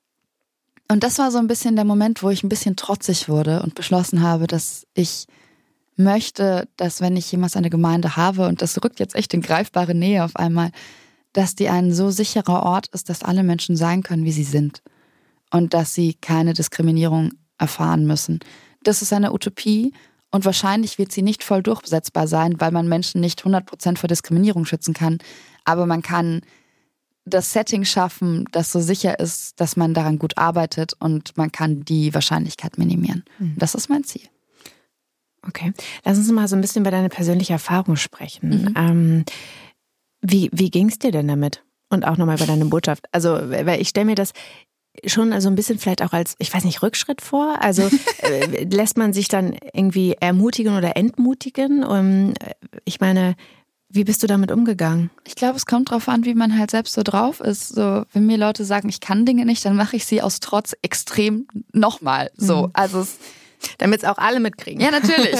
das war so ein bisschen der Moment, wo ich ein bisschen trotzig wurde und beschlossen habe, dass ich möchte, dass wenn ich jemals eine Gemeinde habe, und das rückt jetzt echt in greifbare Nähe auf einmal, dass die ein so sicherer Ort ist, dass alle Menschen sein können, wie sie sind. Und dass sie keine Diskriminierung erfahren müssen. Das ist eine Utopie und wahrscheinlich wird sie nicht voll durchsetzbar sein, weil man Menschen nicht 100% vor Diskriminierung schützen kann. Aber man kann das Setting schaffen, das so sicher ist, dass man daran gut arbeitet und man kann die Wahrscheinlichkeit minimieren. Das ist mein Ziel. Okay, lass uns mal so ein bisschen über deine persönliche Erfahrung sprechen. Wie ging es dir denn damit? Und auch nochmal über deine Botschaft. Also, weil ich stelle mir das schon also ein bisschen vielleicht auch als, ich weiß nicht, Rückschritt vor. Also lässt man sich dann irgendwie ermutigen oder entmutigen? Ich meine, wie bist du damit umgegangen? Ich glaube, es kommt drauf an, wie man halt selbst so drauf ist. So, wenn mir Leute sagen, ich kann Dinge nicht, dann mache ich sie aus Trotz extrem nochmal. So, also damit es auch alle mitkriegen. Ja, natürlich.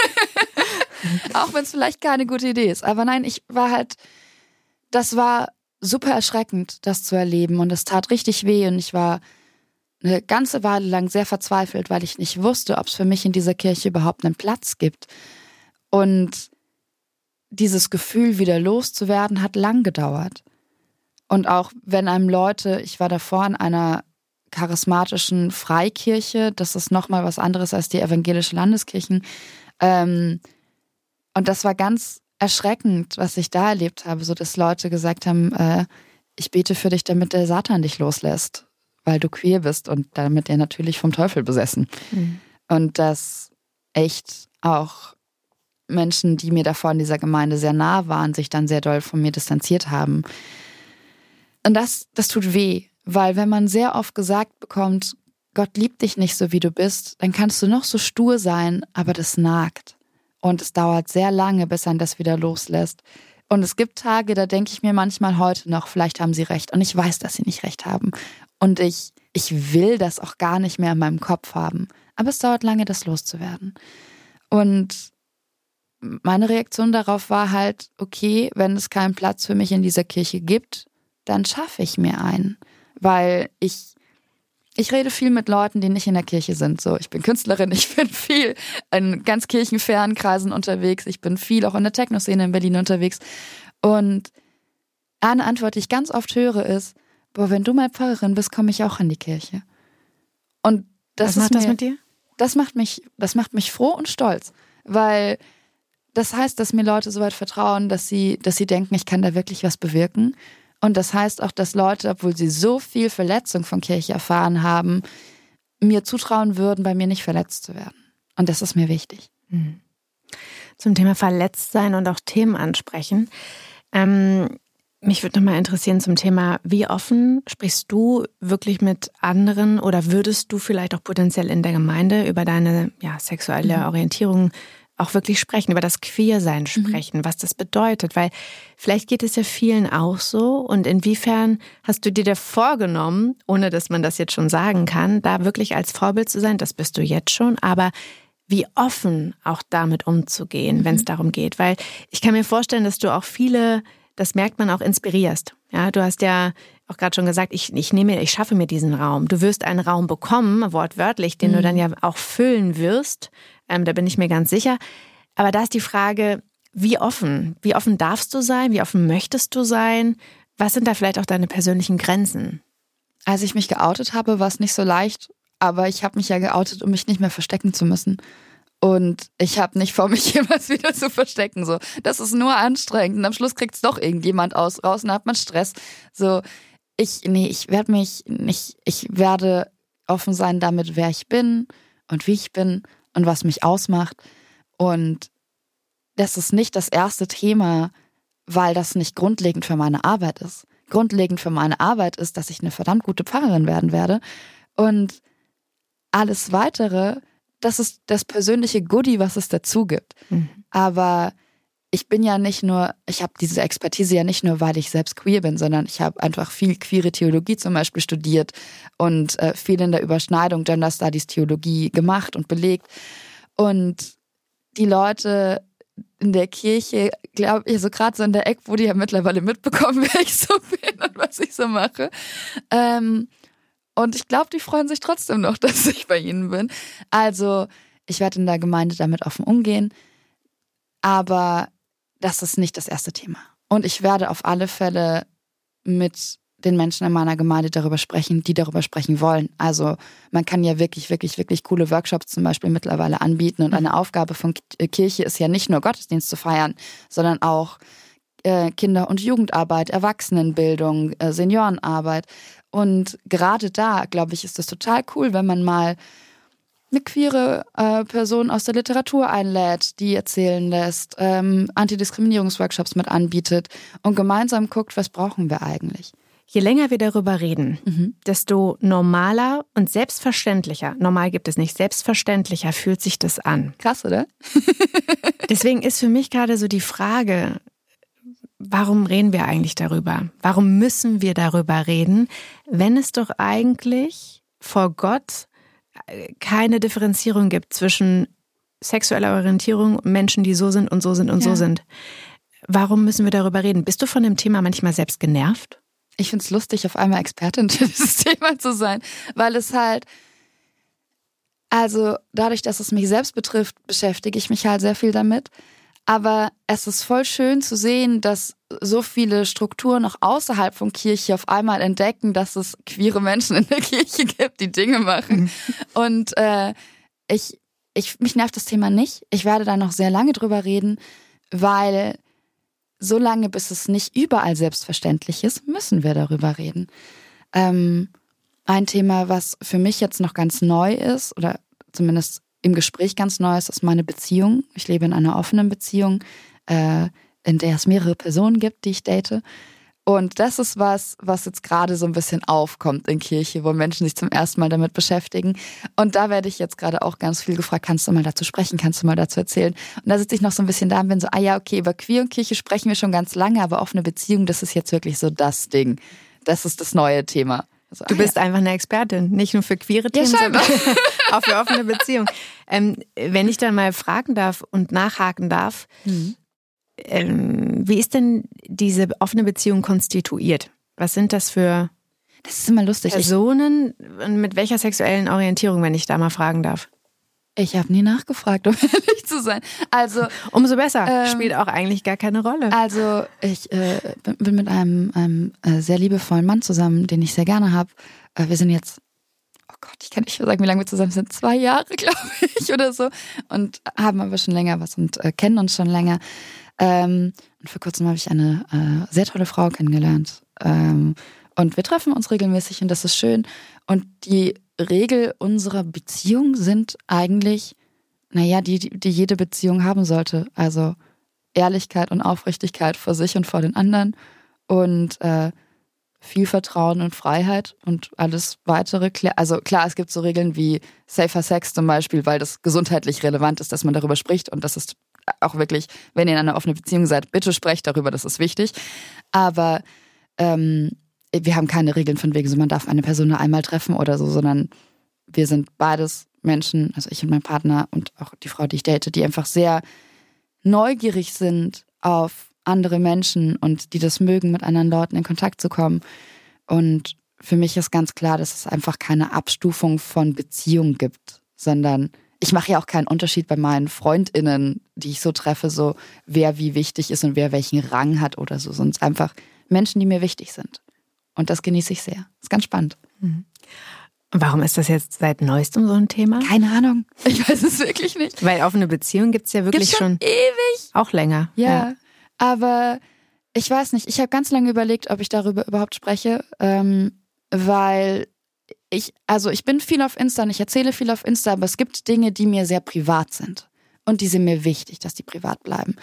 Auch wenn es vielleicht keine gute Idee ist. Aber nein, das war super erschreckend, das zu erleben. Und es tat richtig weh. Und ich war eine ganze Weile lang sehr verzweifelt, weil ich nicht wusste, ob es für mich in dieser Kirche überhaupt einen Platz gibt. Und dieses Gefühl, wieder loszuwerden, hat lang gedauert. Und auch wenn einem Leute, ich war davor in einer charismatischen Freikirche, das ist nochmal was anderes als die evangelische Landeskirchen. Und das war ganz erschreckend, was ich da erlebt habe, so dass Leute gesagt haben, ich bete für dich, damit der Satan dich loslässt, weil du queer bist und damit er natürlich vom Teufel besessen. Und dass echt auch Menschen, die mir davor in dieser Gemeinde sehr nah waren, sich dann sehr doll von mir distanziert haben. Und das tut weh. Weil wenn man sehr oft gesagt bekommt, Gott liebt dich nicht so, wie du bist, dann kannst du noch so stur sein, aber das nagt. Und es dauert sehr lange, bis man das wieder loslässt. Und es gibt Tage, da denke ich mir manchmal heute noch, vielleicht haben sie recht. Und ich weiß, dass sie nicht recht haben. Und ich will das auch gar nicht mehr in meinem Kopf haben. Aber es dauert lange, das loszuwerden. Und meine Reaktion darauf war halt, okay, wenn es keinen Platz für mich in dieser Kirche gibt, dann schaffe ich mir einen. Weil ich rede viel mit Leuten, die nicht in der Kirche sind. So, ich bin Künstlerin, ich bin viel in ganz kirchenfernen Kreisen unterwegs, ich bin viel auch in der Techno-Szene in Berlin unterwegs. Und eine Antwort, die ich ganz oft höre, ist, wenn du mal Pfarrerin bist, komme ich auch in die Kirche. Und was macht das mit dir? Das macht mich froh und stolz, weil das heißt, dass mir Leute so weit vertrauen, dass sie denken, ich kann da wirklich was bewirken. Und das heißt auch, dass Leute, obwohl sie so viel Verletzung von Kirche erfahren haben, mir zutrauen würden, bei mir nicht verletzt zu werden. Und das ist mir wichtig. Zum Thema Verletztsein und auch Themen ansprechen. Mich würde nochmal interessieren zum Thema, wie offen sprichst du wirklich mit anderen oder würdest du vielleicht auch potenziell in der Gemeinde über deine sexuelle Orientierung auch wirklich sprechen, über das Queersein sprechen, was das bedeutet? Weil vielleicht geht es ja vielen auch so. Und inwiefern hast du dir da vorgenommen, ohne dass man das jetzt schon sagen kann, da wirklich als Vorbild zu sein? Das bist du jetzt schon, aber wie offen auch damit umzugehen, wenn es darum geht. Weil ich kann mir vorstellen, dass du auch viele, das merkt man auch, inspirierst. Ja, du hast ja auch gerade schon gesagt, ich schaffe mir diesen Raum. Du wirst einen Raum bekommen, wortwörtlich, den du dann ja auch füllen wirst. Da bin ich mir ganz sicher. Aber da ist die Frage, wie offen? Wie offen darfst du sein? Wie offen möchtest du sein? Was sind da vielleicht auch deine persönlichen Grenzen? Als ich mich geoutet habe, war es nicht so leicht. Aber ich habe mich ja geoutet, um mich nicht mehr verstecken zu müssen. Und ich habe nicht vor, mich jemals wieder zu verstecken. So, das ist nur anstrengend. Und am Schluss kriegt es doch irgendjemand raus und dann hat man Stress. So, ich werde offen sein damit, wer ich bin und wie ich bin und was mich ausmacht. Und das ist nicht das erste Thema, weil das nicht grundlegend für meine Arbeit ist. Grundlegend für meine Arbeit ist, dass ich eine verdammt gute Pfarrerin werden werde. Und alles Weitere, das ist das persönliche Goodie, was es dazu gibt. Aber ich bin ja nicht nur, ich habe diese Expertise ja nicht nur, weil ich selbst queer bin, sondern ich habe einfach viel queere Theologie zum Beispiel studiert und viel in der Überschneidung Gender Studies Theologie gemacht und belegt. Und die Leute in der Kirche, glaube ich, so gerade so in der Ecke, wo die ja mittlerweile mitbekommen, wer ich so bin und was ich so mache. Und ich glaube, die freuen sich trotzdem noch, dass ich bei ihnen bin. Also ich werde in der Gemeinde damit offen umgehen, aber das ist nicht das erste Thema. Und ich werde auf alle Fälle mit den Menschen in meiner Gemeinde darüber sprechen, die darüber sprechen wollen. Also man kann ja wirklich, wirklich, wirklich coole Workshops zum Beispiel mittlerweile anbieten. Und eine Aufgabe von Kirche ist ja nicht nur Gottesdienst zu feiern, sondern auch Kinder- und Jugendarbeit, Erwachsenenbildung, Seniorenarbeit. Und gerade da, glaube ich, ist es total cool, wenn man mal eine queere Person aus der Literatur einlädt, die erzählen lässt, Antidiskriminierungsworkshops mit anbietet und gemeinsam guckt, was brauchen wir eigentlich. Je länger wir darüber reden, desto normaler und selbstverständlicher, normal gibt es nicht, selbstverständlicher fühlt sich das an. Krass, oder? Deswegen ist für mich gerade so die Frage, warum reden wir eigentlich darüber? Warum müssen wir darüber reden, wenn es doch eigentlich vor Gott keine Differenzierung gibt zwischen sexueller Orientierung und Menschen, die so sind und so sind und so sind? Warum müssen wir darüber reden? Bist du von dem Thema manchmal selbst genervt? Ich finde es lustig, auf einmal Expertin für dieses Thema zu sein, weil es halt, also dadurch, dass es mich selbst betrifft, beschäftige ich mich halt sehr viel damit. Aber es ist voll schön zu sehen, dass so viele Strukturen auch außerhalb von Kirche auf einmal entdecken, dass es queere Menschen in der Kirche gibt, die Dinge machen. Und mich nervt das Thema nicht. Ich werde da noch sehr lange drüber reden, weil so lange, bis es nicht überall selbstverständlich ist, müssen wir darüber reden. Ein Thema, was für mich jetzt noch ganz neu ist, oder zumindest im Gespräch ganz neu ist meine Beziehung. Ich lebe in einer offenen Beziehung, in der es mehrere Personen gibt, die ich date. Und das ist was jetzt gerade so ein bisschen aufkommt in Kirche, wo Menschen sich zum ersten Mal damit beschäftigen. Und da werde ich jetzt gerade auch ganz viel gefragt, kannst du mal dazu sprechen, kannst du mal dazu erzählen? Und da sitze ich noch so ein bisschen da und bin so, okay, über Queer und Kirche sprechen wir schon ganz lange, aber offene Beziehung, das ist jetzt wirklich so das Ding. Das ist das neue Thema. Also, du bist einfach eine Expertin, nicht nur für queere Themen, sondern auch für offene Beziehungen. Wenn ich dann mal fragen darf und nachhaken darf, wie ist denn diese offene Beziehung konstituiert? Was sind das für Das ist immer lustig. Personen und mit welcher sexuellen Orientierung, wenn ich da mal fragen darf? Ich habe nie nachgefragt, um ehrlich zu sein. Also umso besser. Spielt auch eigentlich gar keine Rolle. Also ich bin mit einem sehr liebevollen Mann zusammen, den ich sehr gerne habe. Wir sind jetzt, oh Gott, ich kann nicht sagen, wie lange wir zusammen sind. 2 Jahre, glaube ich, oder so. Und haben aber schon länger was und kennen uns schon länger. Und vor kurzem habe ich eine sehr tolle Frau kennengelernt. Und wir treffen uns regelmäßig und das ist schön. Und die Regel unserer Beziehung sind eigentlich, die jede Beziehung haben sollte. Also Ehrlichkeit und Aufrichtigkeit vor sich und vor den anderen und viel Vertrauen und Freiheit und alles weitere. Also klar, es gibt so Regeln wie Safer Sex zum Beispiel, weil das gesundheitlich relevant ist, dass man darüber spricht und das ist auch wirklich, wenn ihr in einer offenen Beziehung seid, bitte sprecht darüber, das ist wichtig. Aber wir haben keine Regeln von wegen, so man darf eine Person nur einmal treffen oder so, sondern wir sind beides Menschen, also ich und mein Partner und auch die Frau, die ich date, die einfach sehr neugierig sind auf andere Menschen und die das mögen, mit anderen Leuten in Kontakt zu kommen. Und für mich ist ganz klar, dass es einfach keine Abstufung von Beziehungen gibt, sondern ich mache ja auch keinen Unterschied bei meinen FreundInnen, die ich so treffe, so wer wie wichtig ist und wer welchen Rang hat oder so, sondern es sind einfach Menschen, die mir wichtig sind. Und das genieße ich sehr. Ist ganz spannend. Und warum ist das jetzt seit neuestem so ein Thema? Keine Ahnung. Ich weiß es wirklich nicht. Weil offene Beziehung gibt es ja wirklich gibt's schon ewig. Auch länger. Ja. Aber ich weiß nicht, ich habe ganz lange überlegt, ob ich darüber überhaupt spreche, weil ich bin viel auf Insta und ich erzähle viel auf Insta, aber es gibt Dinge, die mir sehr privat sind und die sind mir wichtig, dass die privat bleiben.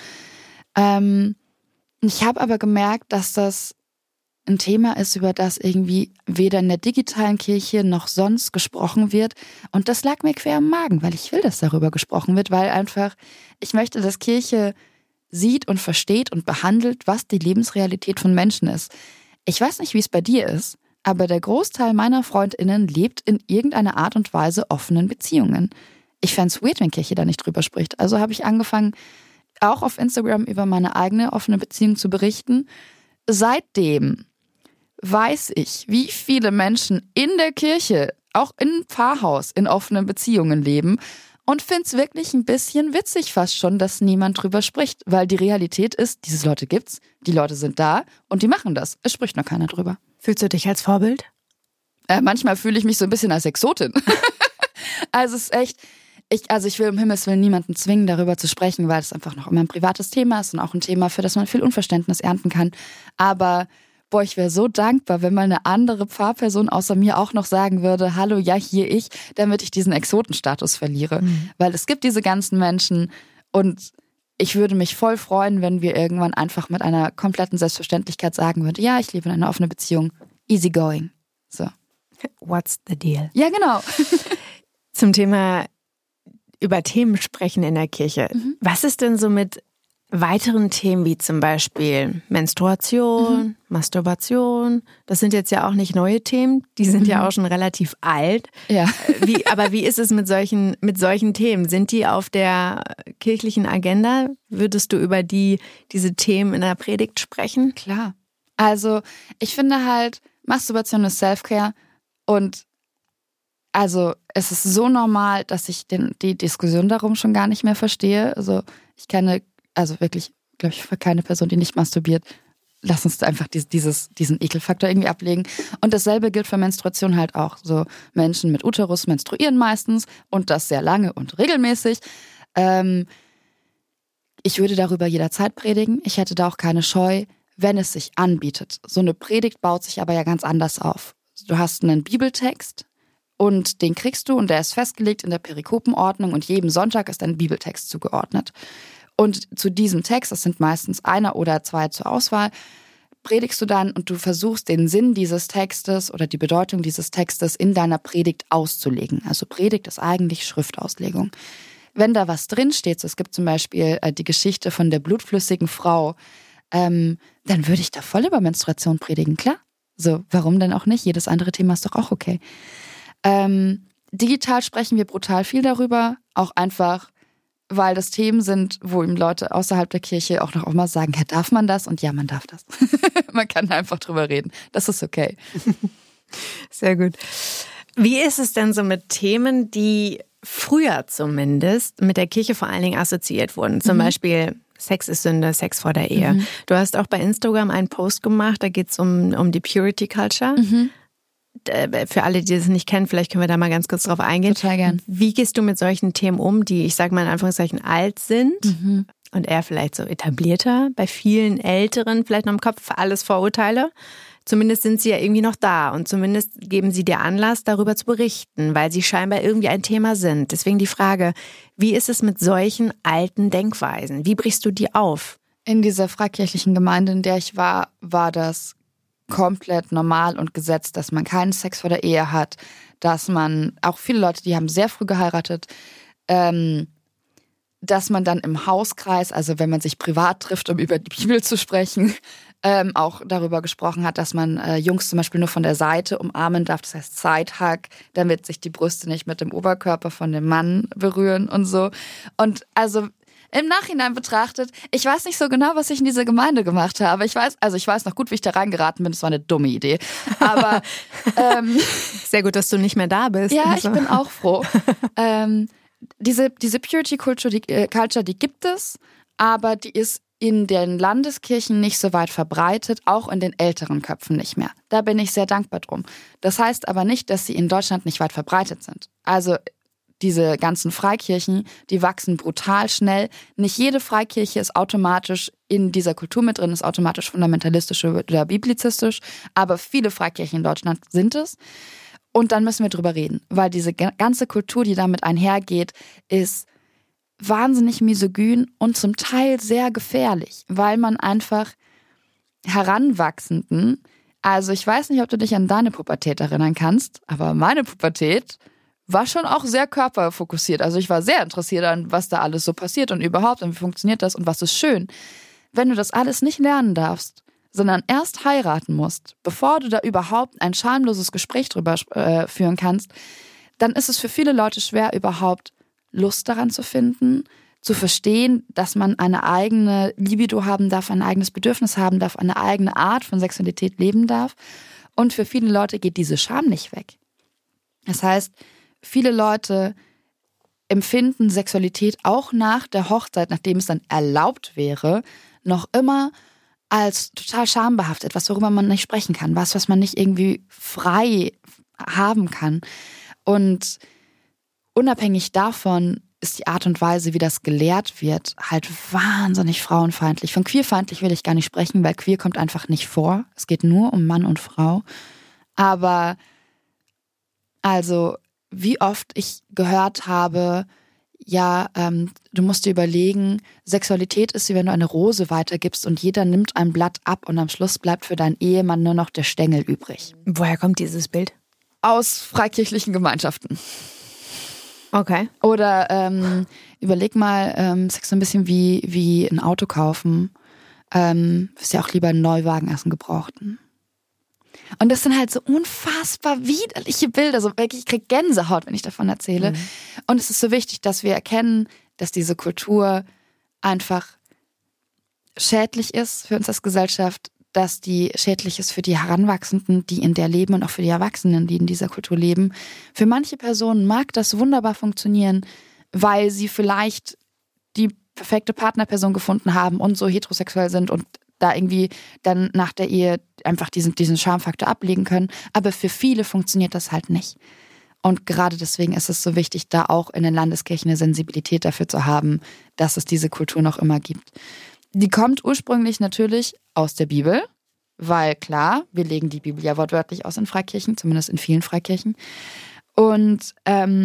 Ich habe aber gemerkt, dass das ein Thema ist, über das irgendwie weder in der digitalen Kirche noch sonst gesprochen wird und das lag mir quer im Magen, weil ich will, dass darüber gesprochen wird, weil einfach ich möchte, dass Kirche sieht und versteht und behandelt, was die Lebensrealität von Menschen ist. Ich weiß nicht, wie es bei dir ist, aber der Großteil meiner FreundInnen lebt in irgendeiner Art und Weise offenen Beziehungen. Ich fände es weird, wenn Kirche da nicht drüber spricht. Also habe ich angefangen, auch auf Instagram über meine eigene offene Beziehung zu berichten. Seitdem weiß ich, wie viele Menschen in der Kirche, auch im Pfarrhaus, in offenen Beziehungen leben. Und finde es wirklich ein bisschen witzig fast schon, dass niemand drüber spricht. Weil die Realität ist, diese Leute gibt's, die Leute sind da und die machen das. Es spricht noch keiner drüber. Fühlst du dich als Vorbild? Manchmal fühle ich mich so ein bisschen als Exotin. Also es ist echt, ich will um Himmels Willen niemanden zwingen, darüber zu sprechen, weil es einfach noch immer ein privates Thema ist und auch ein Thema, für das man viel Unverständnis ernten kann. Aber ich wäre so dankbar, wenn mal eine andere Pfarrperson außer mir auch noch sagen würde, hallo, ja, hier ich, damit ich diesen Exotenstatus verliere. Weil es gibt diese ganzen Menschen und ich würde mich voll freuen, wenn wir irgendwann einfach mit einer kompletten Selbstverständlichkeit sagen würden, ja, ich lebe in einer offenen Beziehung, easy going. So. What's the deal? Ja, genau. Zum Thema über Themen sprechen in der Kirche. Was ist denn so mit weiteren Themen wie zum Beispiel Menstruation, Masturbation? Das sind jetzt ja auch nicht neue Themen, die sind ja auch schon relativ alt. Ja. Aber wie ist es mit solchen Themen? Sind die auf der kirchlichen Agenda? Würdest du über diese Themen in der Predigt sprechen? Klar. Also ich finde halt, Masturbation ist Self-Care und also es ist so normal, dass ich die Diskussion darum schon gar nicht mehr verstehe. Also ich kenne wirklich, glaube ich, für keine Person, die nicht masturbiert. Lass uns einfach diesen Ekelfaktor irgendwie ablegen. Und dasselbe gilt für Menstruation halt auch. So Menschen mit Uterus menstruieren meistens und das sehr lange und regelmäßig. Ich würde darüber jederzeit predigen. Ich hätte da auch keine Scheu, wenn es sich anbietet. So eine Predigt baut sich aber ja ganz anders auf. Du hast einen Bibeltext und den kriegst du und der ist festgelegt in der Perikopenordnung und jedem Sonntag ist ein Bibeltext zugeordnet. Und zu diesem Text, das sind meistens einer oder zwei zur Auswahl, predigst du dann und du versuchst den Sinn dieses Textes oder die Bedeutung dieses Textes in deiner Predigt auszulegen. Also Predigt ist eigentlich Schriftauslegung. Wenn da was drinsteht, so es gibt zum Beispiel die Geschichte von der blutflüssigen Frau, dann würde ich da voll über Menstruation predigen, klar. So, warum denn auch nicht? Jedes andere Thema ist doch auch okay. Digital sprechen wir brutal viel darüber, auch einfach, weil das Themen sind, wo ihm Leute außerhalb der Kirche auch noch mal sagen, ja, darf man das? Und ja, man darf das. Man kann einfach drüber reden. Das ist okay. Sehr gut. Wie ist es denn so mit Themen, die früher zumindest mit der Kirche vor allen Dingen assoziiert wurden? Zum Beispiel Sex ist Sünde, Sex vor der Ehe. Du hast auch bei Instagram einen Post gemacht, da geht es um die Purity Culture. Für alle, die das nicht kennen, vielleicht können wir da mal ganz kurz drauf eingehen. Total gern. Wie gehst du mit solchen Themen um, die, ich sage mal in Anführungszeichen, alt sind? und er vielleicht so etablierter. Bei vielen Älteren vielleicht noch im Kopf alles Vorurteile. Zumindest sind sie ja irgendwie noch da und zumindest geben sie dir Anlass, darüber zu berichten, weil sie scheinbar irgendwie ein Thema sind. Deswegen die Frage, wie ist es mit solchen alten Denkweisen? Wie brichst du die auf? In dieser freikirchlichen Gemeinde, in der ich war, war das komplett normal und gesetzt, dass man keinen Sex vor der Ehe hat, dass man, auch viele Leute, die haben sehr früh geheiratet, dass man dann im Hauskreis, also wenn man sich privat trifft, um über die Bibel zu sprechen, auch darüber gesprochen hat, dass man Jungs zum Beispiel nur von der Seite umarmen darf, das heißt Side-Hug, damit sich die Brüste nicht mit dem Oberkörper von dem Mann berühren und so. Und also im Nachhinein betrachtet, ich weiß nicht so genau, was ich in dieser Gemeinde gemacht habe. Ich weiß noch gut, wie ich da reingeraten bin. Das war eine dumme Idee. Aber sehr gut, dass du nicht mehr da bist. Ja, ich bin auch froh. Diese Purity-Culture, die gibt es, aber die ist in den Landeskirchen nicht so weit verbreitet, auch in den älteren Köpfen nicht mehr. Da bin ich sehr dankbar drum. Das heißt aber nicht, dass sie in Deutschland nicht weit verbreitet sind. Also diese ganzen Freikirchen, die wachsen brutal schnell. Nicht jede Freikirche ist automatisch in dieser Kultur mit drin, ist automatisch fundamentalistisch oder biblizistisch, aber viele Freikirchen in Deutschland sind es. Und dann müssen wir drüber reden, weil diese ganze Kultur, die damit einhergeht, ist wahnsinnig misogyn und zum Teil sehr gefährlich, weil man einfach Heranwachsenden, also ich weiß nicht, ob du dich an deine Pubertät erinnern kannst, aber meine Pubertät war schon auch sehr körperfokussiert. Also ich war sehr interessiert an, was da alles so passiert und überhaupt und wie funktioniert das und was ist schön. Wenn du das alles nicht lernen darfst, sondern erst heiraten musst, bevor du da überhaupt ein schamloses Gespräch drüber führen kannst, dann ist es für viele Leute schwer, überhaupt Lust daran zu finden, zu verstehen, dass man eine eigene Libido haben darf, ein eigenes Bedürfnis haben darf, eine eigene Art von Sexualität leben darf. Und für viele Leute geht diese Scham nicht weg. Das heißt, viele Leute empfinden Sexualität auch nach der Hochzeit, nachdem es dann erlaubt wäre, noch immer als total schambehaftet, etwas, worüber man nicht sprechen kann, was man nicht irgendwie frei haben kann. Und unabhängig davon ist die Art und Weise, wie das gelehrt wird, halt wahnsinnig frauenfeindlich. Von queerfeindlich will ich gar nicht sprechen, weil queer kommt einfach nicht vor. Es geht nur um Mann und Frau. Aber also, wie oft ich gehört habe, ja, du musst dir überlegen, Sexualität ist wie wenn du eine Rose weitergibst und jeder nimmt ein Blatt ab und am Schluss bleibt für deinen Ehemann nur noch der Stängel übrig. Woher kommt dieses Bild? Aus freikirchlichen Gemeinschaften. Okay. Oder überleg mal, Sex so ein bisschen wie ein Auto kaufen. Ist ja auch lieber einen Neuwagen als einen Gebrauchten. Und das sind halt so unfassbar widerliche Bilder. So wirklich, ich krieg Gänsehaut, wenn ich davon erzähle. Mhm. Und es ist so wichtig, dass wir erkennen, dass diese Kultur einfach schädlich ist für uns als Gesellschaft, dass die schädlich ist für die Heranwachsenden, die in der leben und auch für die Erwachsenen, die in dieser Kultur leben. Für manche Personen mag das wunderbar funktionieren, weil sie vielleicht die perfekte Partnerperson gefunden haben und so heterosexuell sind und da irgendwie dann nach der Ehe einfach diesen Schamfaktor ablegen können. Aber für viele funktioniert das halt nicht. Und gerade deswegen ist es so wichtig, da auch in den Landeskirchen eine Sensibilität dafür zu haben, dass es diese Kultur noch immer gibt. Die kommt ursprünglich natürlich aus der Bibel, weil klar, wir legen die Bibel ja wortwörtlich aus in Freikirchen, zumindest in vielen Freikirchen. Und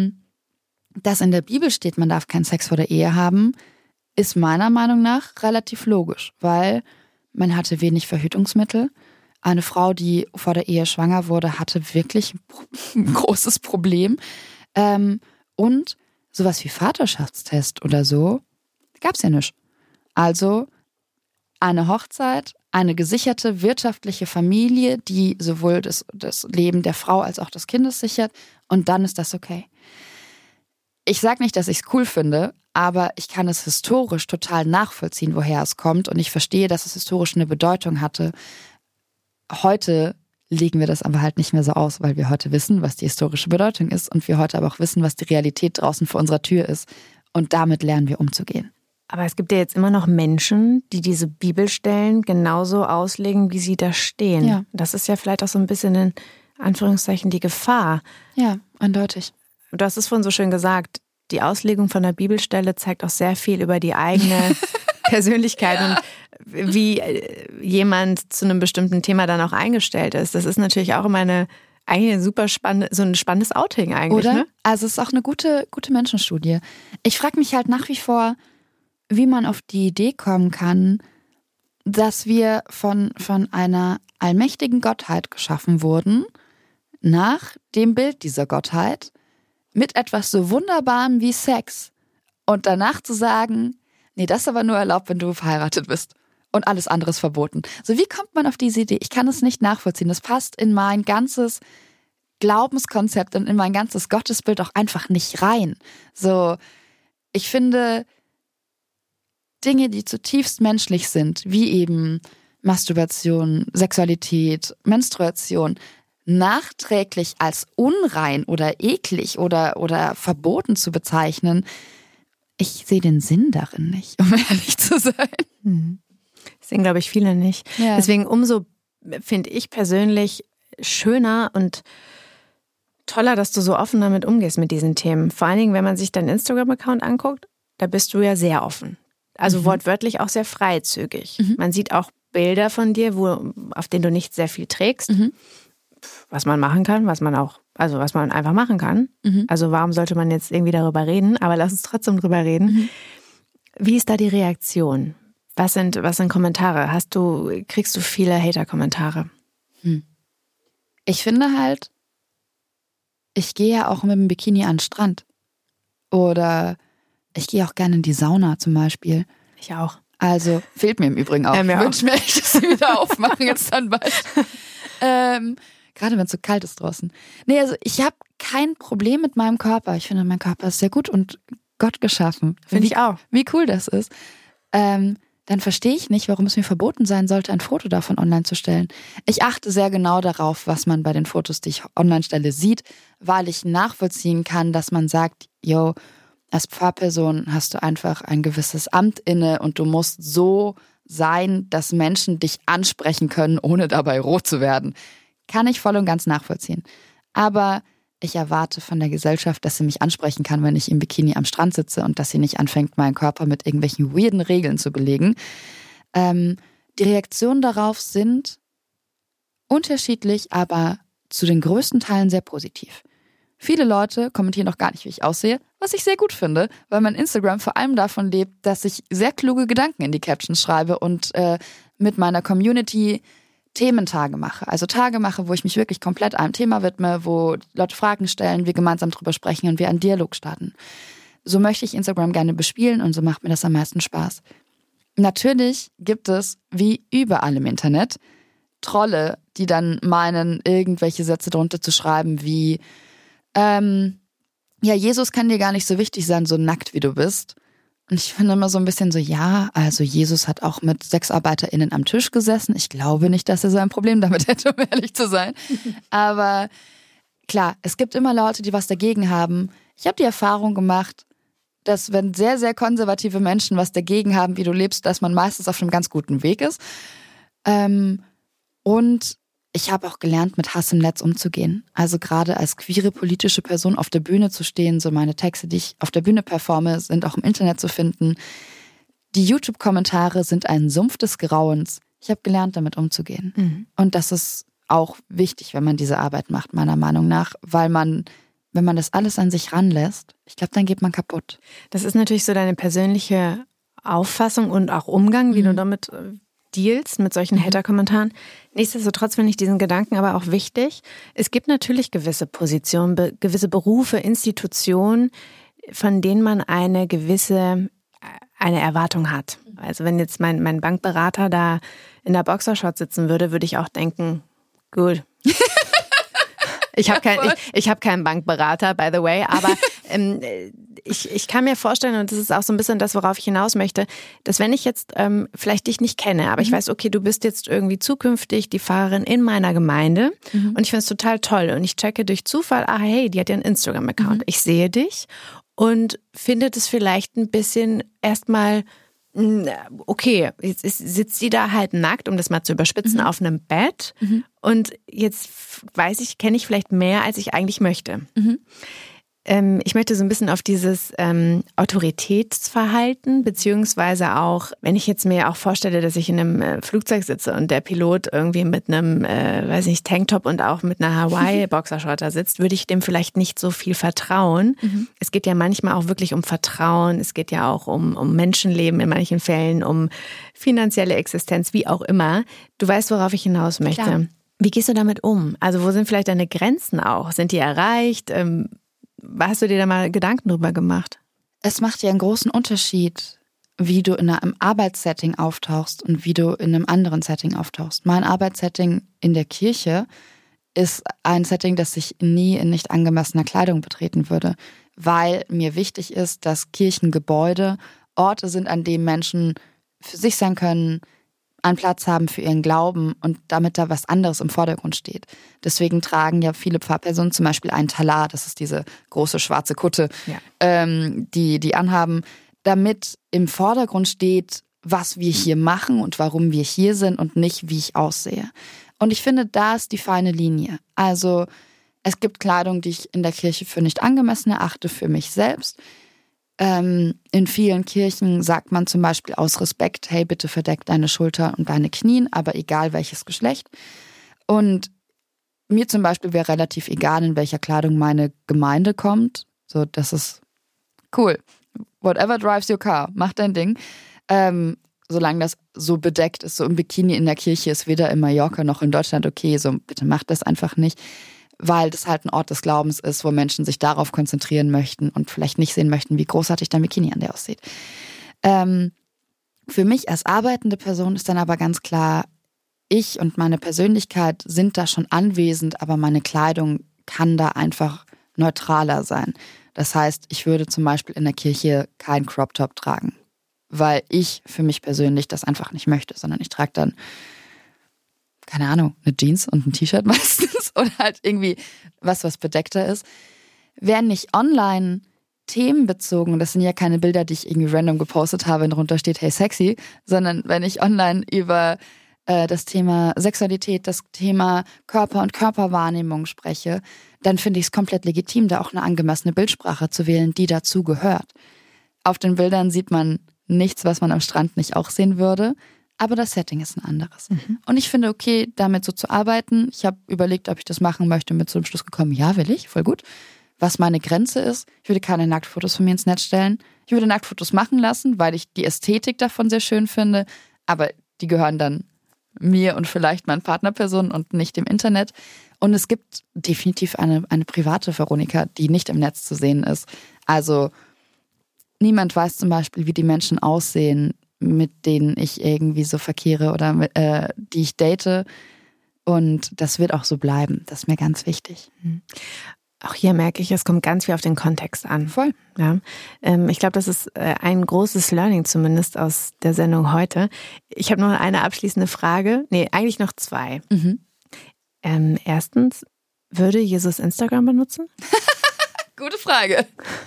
dass in der Bibel steht, man darf keinen Sex vor der Ehe haben, ist meiner Meinung nach relativ logisch, weil man hatte wenig Verhütungsmittel. Eine Frau, die vor der Ehe schwanger wurde, hatte wirklich ein großes Problem. Und sowas wie Vaterschaftstest oder so gab es ja nicht. Also eine Hochzeit, eine gesicherte wirtschaftliche Familie, die sowohl das Leben der Frau als auch des Kindes sichert. Und dann ist das okay. Ich sage nicht, dass ich es cool finde, aber ich kann es historisch total nachvollziehen, woher es kommt. Und ich verstehe, dass es historisch eine Bedeutung hatte. Heute legen wir das aber halt nicht mehr so aus, weil wir heute wissen, was die historische Bedeutung ist. Und wir heute aber auch wissen, was die Realität draußen vor unserer Tür ist. Und damit lernen wir umzugehen. Aber es gibt ja jetzt immer noch Menschen, die diese Bibelstellen genauso auslegen, wie sie da stehen. Ja. Das ist ja vielleicht auch so ein bisschen in Anführungszeichen die Gefahr. Ja, eindeutig. Du hast es vorhin so schön gesagt, die Auslegung von der Bibelstelle zeigt auch sehr viel über die eigene Persönlichkeit und wie jemand zu einem bestimmten Thema dann auch eingestellt ist. Das ist natürlich auch immer eigentlich ein super so ein spannendes Outing eigentlich. Oder? Ne? Also es ist auch eine gute Menschenstudie. Ich frage mich halt nach wie vor, wie man auf die Idee kommen kann, dass wir von einer allmächtigen Gottheit geschaffen wurden, nach dem Bild dieser Gottheit, mit etwas so Wunderbarem wie Sex. Und danach zu sagen, nee, das ist aber nur erlaubt, wenn du verheiratet bist. Und alles andere ist verboten. So, wie kommt man auf diese Idee? Ich kann es nicht nachvollziehen. Das passt in mein ganzes Glaubenskonzept und in mein ganzes Gottesbild auch einfach nicht rein. So, ich finde Dinge, die zutiefst menschlich sind, wie eben Masturbation, Sexualität, Menstruation, nachträglich als unrein oder eklig oder verboten zu bezeichnen, ich sehe den Sinn darin nicht, um ehrlich zu sein. Das sehen, glaube ich, viele nicht. Ja. Deswegen umso, finde ich persönlich, schöner und toller, dass du so offen damit umgehst mit diesen Themen. Vor allen Dingen, wenn man sich deinen Instagram-Account anguckt, da bist du ja sehr offen. Also wortwörtlich auch sehr freizügig. Man sieht auch Bilder von dir, auf denen du nicht sehr viel trägst. Was man machen kann, was man einfach machen kann. Also warum sollte man jetzt irgendwie darüber reden? Aber lass uns trotzdem drüber reden. Wie ist da die Reaktion? Was sind Kommentare? Kriegst du viele Hater-Kommentare? Ich finde halt, ich gehe ja auch mit dem Bikini an den Strand. Oder ich gehe auch gerne in die Sauna zum Beispiel. Ich auch. Also, fehlt mir im Übrigen auch. Ich wünsche mir echt, dass sie wieder aufmachen jetzt dann bald. Gerade wenn es so kalt ist draußen. Nee, also ich habe kein Problem mit meinem Körper. Ich finde, mein Körper ist sehr gut und Gott geschaffen. Finde ich auch. Wie cool das ist. Dann verstehe ich nicht, warum es mir verboten sein sollte, ein Foto davon online zu stellen. Ich achte sehr genau darauf, was man bei den Fotos, die ich online stelle, sieht, weil ich nachvollziehen kann, dass man sagt, yo, als Pfarrperson hast du einfach ein gewisses Amt inne und du musst so sein, dass Menschen dich ansprechen können, ohne dabei rot zu werden. Kann ich voll und ganz nachvollziehen. Aber ich erwarte von der Gesellschaft, dass sie mich ansprechen kann, wenn ich im Bikini am Strand sitze und dass sie nicht anfängt, meinen Körper mit irgendwelchen weirden Regeln zu belegen. Die Reaktionen darauf sind unterschiedlich, aber zu den größten Teilen sehr positiv. Viele Leute kommentieren noch gar nicht, wie ich aussehe, was ich sehr gut finde, weil mein Instagram vor allem davon lebt, dass ich sehr kluge Gedanken in die Captions schreibe und mit meiner Community Thementage mache. Also Tage mache, wo ich mich wirklich komplett einem Thema widme, wo Leute Fragen stellen, wir gemeinsam drüber sprechen und wir einen Dialog starten. So möchte ich Instagram gerne bespielen und so macht mir das am meisten Spaß. Natürlich gibt es, wie überall im Internet, Trolle, die dann meinen, irgendwelche Sätze drunter zu schreiben wie ja, Jesus kann dir gar nicht so wichtig sein, so nackt wie du bist. Und ich finde immer so ein bisschen so, ja, also Jesus hat auch mit SexarbeiterInnen am Tisch gesessen. Ich glaube nicht, dass er so ein Problem damit hätte, um ehrlich zu sein. Aber klar, es gibt immer Leute, die was dagegen haben. Ich habe die Erfahrung gemacht, dass wenn sehr, sehr konservative Menschen was dagegen haben, wie du lebst, dass man meistens auf einem ganz guten Weg ist. Und ich habe auch gelernt, mit Hass im Netz umzugehen. Also gerade als queere politische Person auf der Bühne zu stehen, so meine Texte, die ich auf der Bühne performe, sind auch im Internet zu finden. Die YouTube-Kommentare sind ein Sumpf des Grauens. Ich habe gelernt, damit umzugehen. Und das ist auch wichtig, wenn man diese Arbeit macht, meiner Meinung nach, weil man, wenn man das alles an sich ranlässt, ich glaube, dann geht man kaputt. Das ist natürlich so deine persönliche Auffassung und auch Umgang, wie du damit dealst mit solchen Hater-Kommentaren. Nichtsdestotrotz finde ich diesen Gedanken aber auch wichtig. Es gibt natürlich gewisse Positionen, gewisse Berufe, Institutionen, von denen man eine Erwartung hat. Also wenn jetzt mein Bankberater da in der Boxershort sitzen würde, würde ich auch denken, gut. Ich habe keinen Bankberater, by the way, aber ich kann mir vorstellen, und das ist auch so ein bisschen das, worauf ich hinaus möchte, dass wenn ich jetzt vielleicht dich nicht kenne, aber ich weiß, okay, du bist jetzt irgendwie zukünftig die Pfarrerin in meiner Gemeinde und ich finde es total toll und ich checke durch Zufall, hey, die hat ja einen Instagram-Account. Ich sehe dich und finde das vielleicht ein bisschen erstmal, okay, jetzt sitzt sie da halt nackt, um das mal zu überspitzen, auf einem Bett und jetzt kenne ich vielleicht mehr, als ich eigentlich möchte. Ich möchte so ein bisschen auf dieses Autoritätsverhalten, beziehungsweise auch, wenn ich jetzt mir auch vorstelle, dass ich in einem Flugzeug sitze und der Pilot irgendwie mit einem, Tanktop und auch mit einer Hawaii-Boxershort da sitzt, würde ich dem vielleicht nicht so viel vertrauen. Mhm. Es geht ja manchmal auch wirklich um Vertrauen, es geht ja auch um Menschenleben in manchen Fällen, um finanzielle Existenz, wie auch immer. Du weißt, worauf ich hinaus möchte. Klar. Wie gehst du damit um? Also wo sind vielleicht deine Grenzen auch? Sind die erreicht? Hast du dir da mal Gedanken drüber gemacht? Es macht ja einen großen Unterschied, wie du in einem Arbeitssetting auftauchst und wie du in einem anderen Setting auftauchst. Mein Arbeitssetting in der Kirche ist ein Setting, das ich nie in nicht angemessener Kleidung betreten würde, weil mir wichtig ist, dass Kirchengebäude Orte sind, an denen Menschen für sich sein können, einen Platz haben für ihren Glauben und damit da was anderes im Vordergrund steht. Deswegen tragen ja viele Pfarrpersonen zum Beispiel einen Talar, das ist diese große schwarze Kutte, die anhaben, damit im Vordergrund steht, was wir hier machen und warum wir hier sind und nicht, wie ich aussehe. Und ich finde, da ist die feine Linie. Also es gibt Kleidung, die ich in der Kirche für nicht angemessen erachte, für mich selbst. In vielen Kirchen sagt man zum Beispiel aus Respekt, hey, bitte verdeck deine Schulter und deine Knien, aber egal welches Geschlecht. Und mir zum Beispiel wäre relativ egal, in welcher Kleidung meine Gemeinde kommt. So, das ist cool. Whatever drives your car, mach dein Ding. Solange das so bedeckt ist, so im Bikini in der Kirche ist weder in Mallorca noch in Deutschland okay, so bitte macht das einfach nicht. Weil das halt ein Ort des Glaubens ist, wo Menschen sich darauf konzentrieren möchten und vielleicht nicht sehen möchten, wie großartig dein Bikini an der aussieht. Für mich als arbeitende Person ist dann aber ganz klar, ich und meine Persönlichkeit sind da schon anwesend, aber meine Kleidung kann da einfach neutraler sein. Das heißt, ich würde zum Beispiel in der Kirche keinen Crop-Top tragen, weil ich für mich persönlich das einfach nicht möchte, sondern ich trage dann, keine Ahnung, eine Jeans und ein T-Shirt meistens oder halt irgendwie was bedeckter ist. Werden nicht online themenbezogen, das sind ja keine Bilder, die ich irgendwie random gepostet habe und drunter steht, hey sexy, sondern wenn ich online über das Thema Sexualität, das Thema Körper und Körperwahrnehmung spreche, dann finde ich es komplett legitim, da auch eine angemessene Bildsprache zu wählen, die dazu gehört. Auf den Bildern sieht man nichts, was man am Strand nicht auch sehen würde, aber das Setting ist ein anderes. Mhm. Und ich finde, okay, damit so zu arbeiten. Ich habe überlegt, ob ich das machen möchte, mit so einem Schluss gekommen, ja, will ich, voll gut. Was meine Grenze ist, ich würde keine Nacktfotos von mir ins Netz stellen. Ich würde Nacktfotos machen lassen, weil ich die Ästhetik davon sehr schön finde, aber die gehören dann mir und vielleicht meinen Partnerpersonen und nicht dem Internet. Und es gibt definitiv eine private Veronika, die nicht im Netz zu sehen ist. Also niemand weiß zum Beispiel, wie die Menschen aussehen, mit denen ich irgendwie so verkehre oder die ich date. Und das wird auch so bleiben. Das ist mir ganz wichtig. Auch hier merke ich, es kommt ganz viel auf den Kontext an. Voll. Ja. Ich glaube, das ist ein großes Learning zumindest aus der Sendung heute. Ich habe noch eine abschließende Frage. Nee, eigentlich noch zwei. Mhm. Erstens, würde Jesus Instagram benutzen? Gute Frage.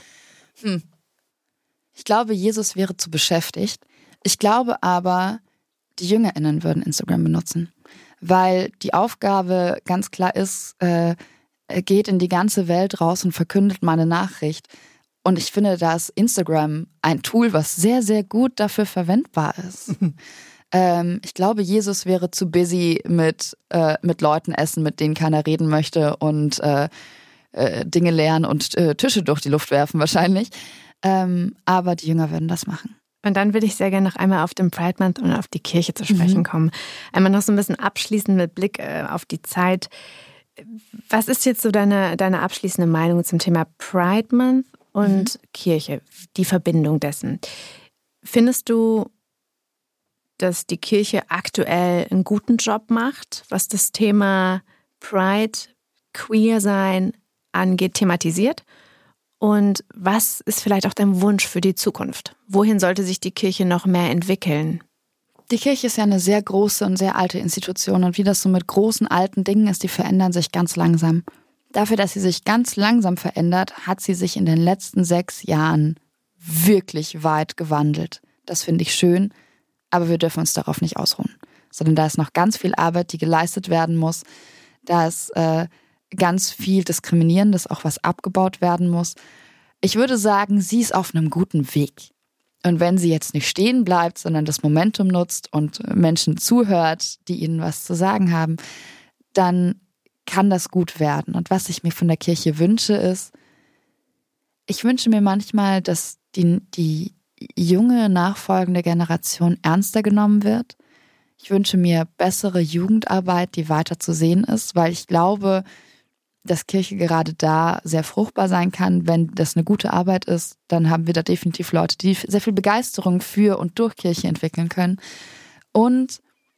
Ich glaube, Jesus wäre zu beschäftigt. Ich glaube aber, die JüngerInnen würden Instagram benutzen, weil die Aufgabe ganz klar ist, geht in die ganze Welt raus und verkündet meine Nachricht. Und ich finde, da ist Instagram ein Tool, was sehr, sehr gut dafür verwendbar ist. Ich glaube, Jesus wäre zu busy mit Leuten essen, mit denen keiner reden möchte und Dinge lernen und Tische durch die Luft werfen wahrscheinlich. Aber die Jünger würden das machen. Und dann würde ich sehr gerne noch einmal auf den Pride Month und auf die Kirche zu sprechen kommen. Einmal noch so ein bisschen abschließend mit Blick auf die Zeit. Was ist jetzt so deine abschließende Meinung zum Thema Pride Month und Kirche, die Verbindung dessen? Findest du, dass die Kirche aktuell einen guten Job macht, was das Thema Pride, Queer-Sein angeht, thematisiert? Und was ist vielleicht auch dein Wunsch für die Zukunft? Wohin sollte sich die Kirche noch mehr entwickeln? Die Kirche ist ja eine sehr große und sehr alte Institution. Und wie das so mit großen, alten Dingen ist, die verändern sich ganz langsam. Dafür, dass sie sich ganz langsam verändert, hat sie sich in den letzten 6 Jahren wirklich weit gewandelt. Das finde ich schön, aber wir dürfen uns darauf nicht ausruhen. Sondern da ist noch ganz viel Arbeit, die geleistet werden muss. Da ist ganz viel Diskriminierendes, auch was abgebaut werden muss. Ich würde sagen, sie ist auf einem guten Weg. Und wenn sie jetzt nicht stehen bleibt, sondern das Momentum nutzt und Menschen zuhört, die ihnen was zu sagen haben, dann kann das gut werden. Und was ich mir von der Kirche wünsche, ist, ich wünsche mir manchmal, dass die junge, nachfolgende Generation ernster genommen wird. Ich wünsche mir bessere Jugendarbeit, die weiter zu sehen ist, weil ich glaube, dass Kirche gerade da sehr fruchtbar sein kann. Wenn das eine gute Arbeit ist, dann haben wir da definitiv Leute, die sehr viel Begeisterung für und durch Kirche entwickeln können. Und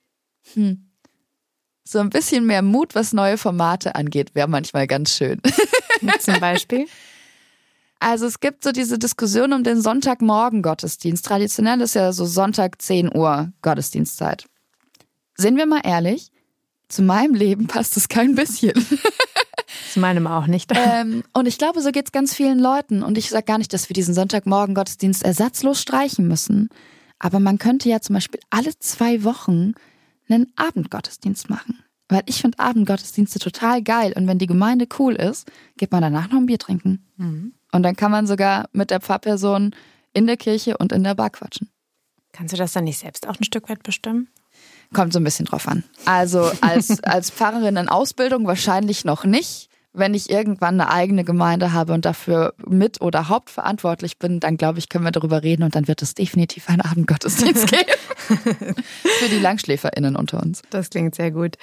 so ein bisschen mehr Mut, was neue Formate angeht, wäre manchmal ganz schön. Zum Beispiel? Also es gibt so diese Diskussion um den Sonntagmorgen-Gottesdienst. Traditionell ist ja so Sonntag 10 Uhr Gottesdienstzeit. Sind wir mal ehrlich, zu meinem Leben passt es kein bisschen. Zu meinem auch nicht. Und ich glaube, so geht es ganz vielen Leuten. Und ich sage gar nicht, dass wir diesen Sonntagmorgen-Gottesdienst ersatzlos streichen müssen. Aber man könnte ja zum Beispiel alle 2 Wochen einen Abendgottesdienst machen. Weil ich finde Abendgottesdienste total geil. Und wenn die Gemeinde cool ist, geht man danach noch ein Bier trinken. Mhm. Und dann kann man sogar mit der Pfarrperson in der Kirche und in der Bar quatschen. Kannst du das dann nicht selbst auch ein Stück weit bestimmen? Kommt so ein bisschen drauf an. Also als Pfarrerin in Ausbildung wahrscheinlich noch nicht. Wenn ich irgendwann eine eigene Gemeinde habe und dafür mit- oder hauptverantwortlich bin, dann glaube ich, können wir darüber reden und dann wird es definitiv einen Abendgottesdienst geben. Für die LangschläferInnen unter uns. Das klingt sehr gut.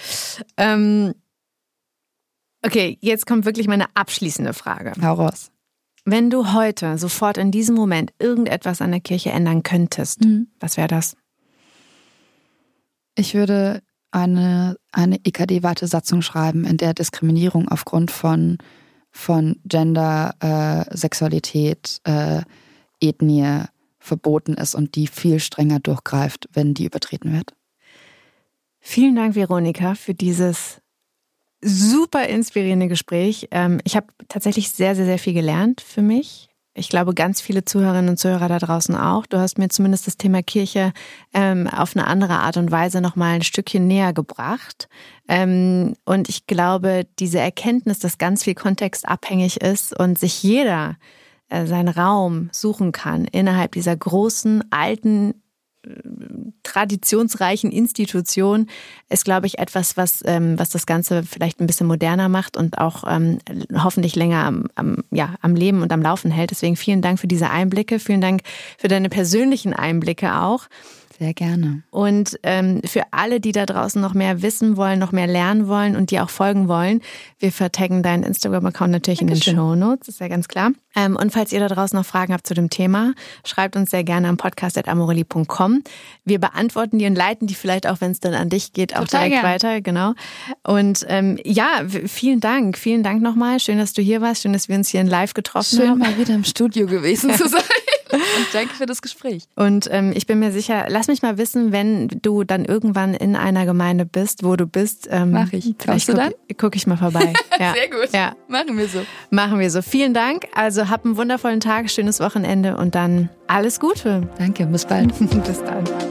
Okay, jetzt kommt wirklich meine abschließende Frage. Hau raus. Wenn du heute sofort in diesem Moment irgendetwas an der Kirche ändern könntest, was wäre das? Ich würde eine EKD-weite Satzung schreiben, in der Diskriminierung aufgrund von Gender, Sexualität, Ethnie verboten ist und die viel strenger durchgreift, wenn die übertreten wird. Vielen Dank, Veronika, für dieses super inspirierende Gespräch. Ich habe tatsächlich sehr, sehr, sehr viel gelernt für mich. Ich glaube, ganz viele Zuhörerinnen und Zuhörer da draußen auch. Du hast mir zumindest das Thema Kirche auf eine andere Art und Weise nochmal ein Stückchen näher gebracht. Und ich glaube, diese Erkenntnis, dass ganz viel kontextabhängig ist und sich jeder seinen Raum suchen kann innerhalb dieser großen, alten, traditionsreichen Institution, ist, glaube ich, etwas, was das Ganze vielleicht ein bisschen moderner macht und auch hoffentlich länger am Leben und am Laufen hält. Deswegen vielen Dank für diese Einblicke, vielen Dank für deine persönlichen Einblicke auch. Sehr gerne. Und für alle, die da draußen noch mehr wissen wollen, noch mehr lernen wollen und dir auch folgen wollen, wir vertaggen deinen Instagram-Account natürlich in den Shownotes, ist ja ganz klar. Und falls ihr da draußen noch Fragen habt zu dem Thema, schreibt uns sehr gerne am podcast@amorelli.com. Wir beantworten die und leiten die vielleicht auch, wenn es dann an dich geht, auch total direkt gern weiter. Genau. Und vielen Dank. Vielen Dank nochmal. Schön, dass du hier warst. Schön, dass wir uns hier in Live getroffen haben. Schön, mal wieder im Studio gewesen zu sein. Und danke für das Gespräch. Und ich bin mir sicher, lass mich mal wissen, wenn du dann irgendwann in einer Gemeinde bist, wo du bist. Mach ich. Vielleicht guck ich mal vorbei. Ja. Sehr gut. Ja. Machen wir so. Machen wir so. Vielen Dank. Also hab einen wundervollen Tag, schönes Wochenende und dann alles Gute. Danke, bis bald. Bis dann.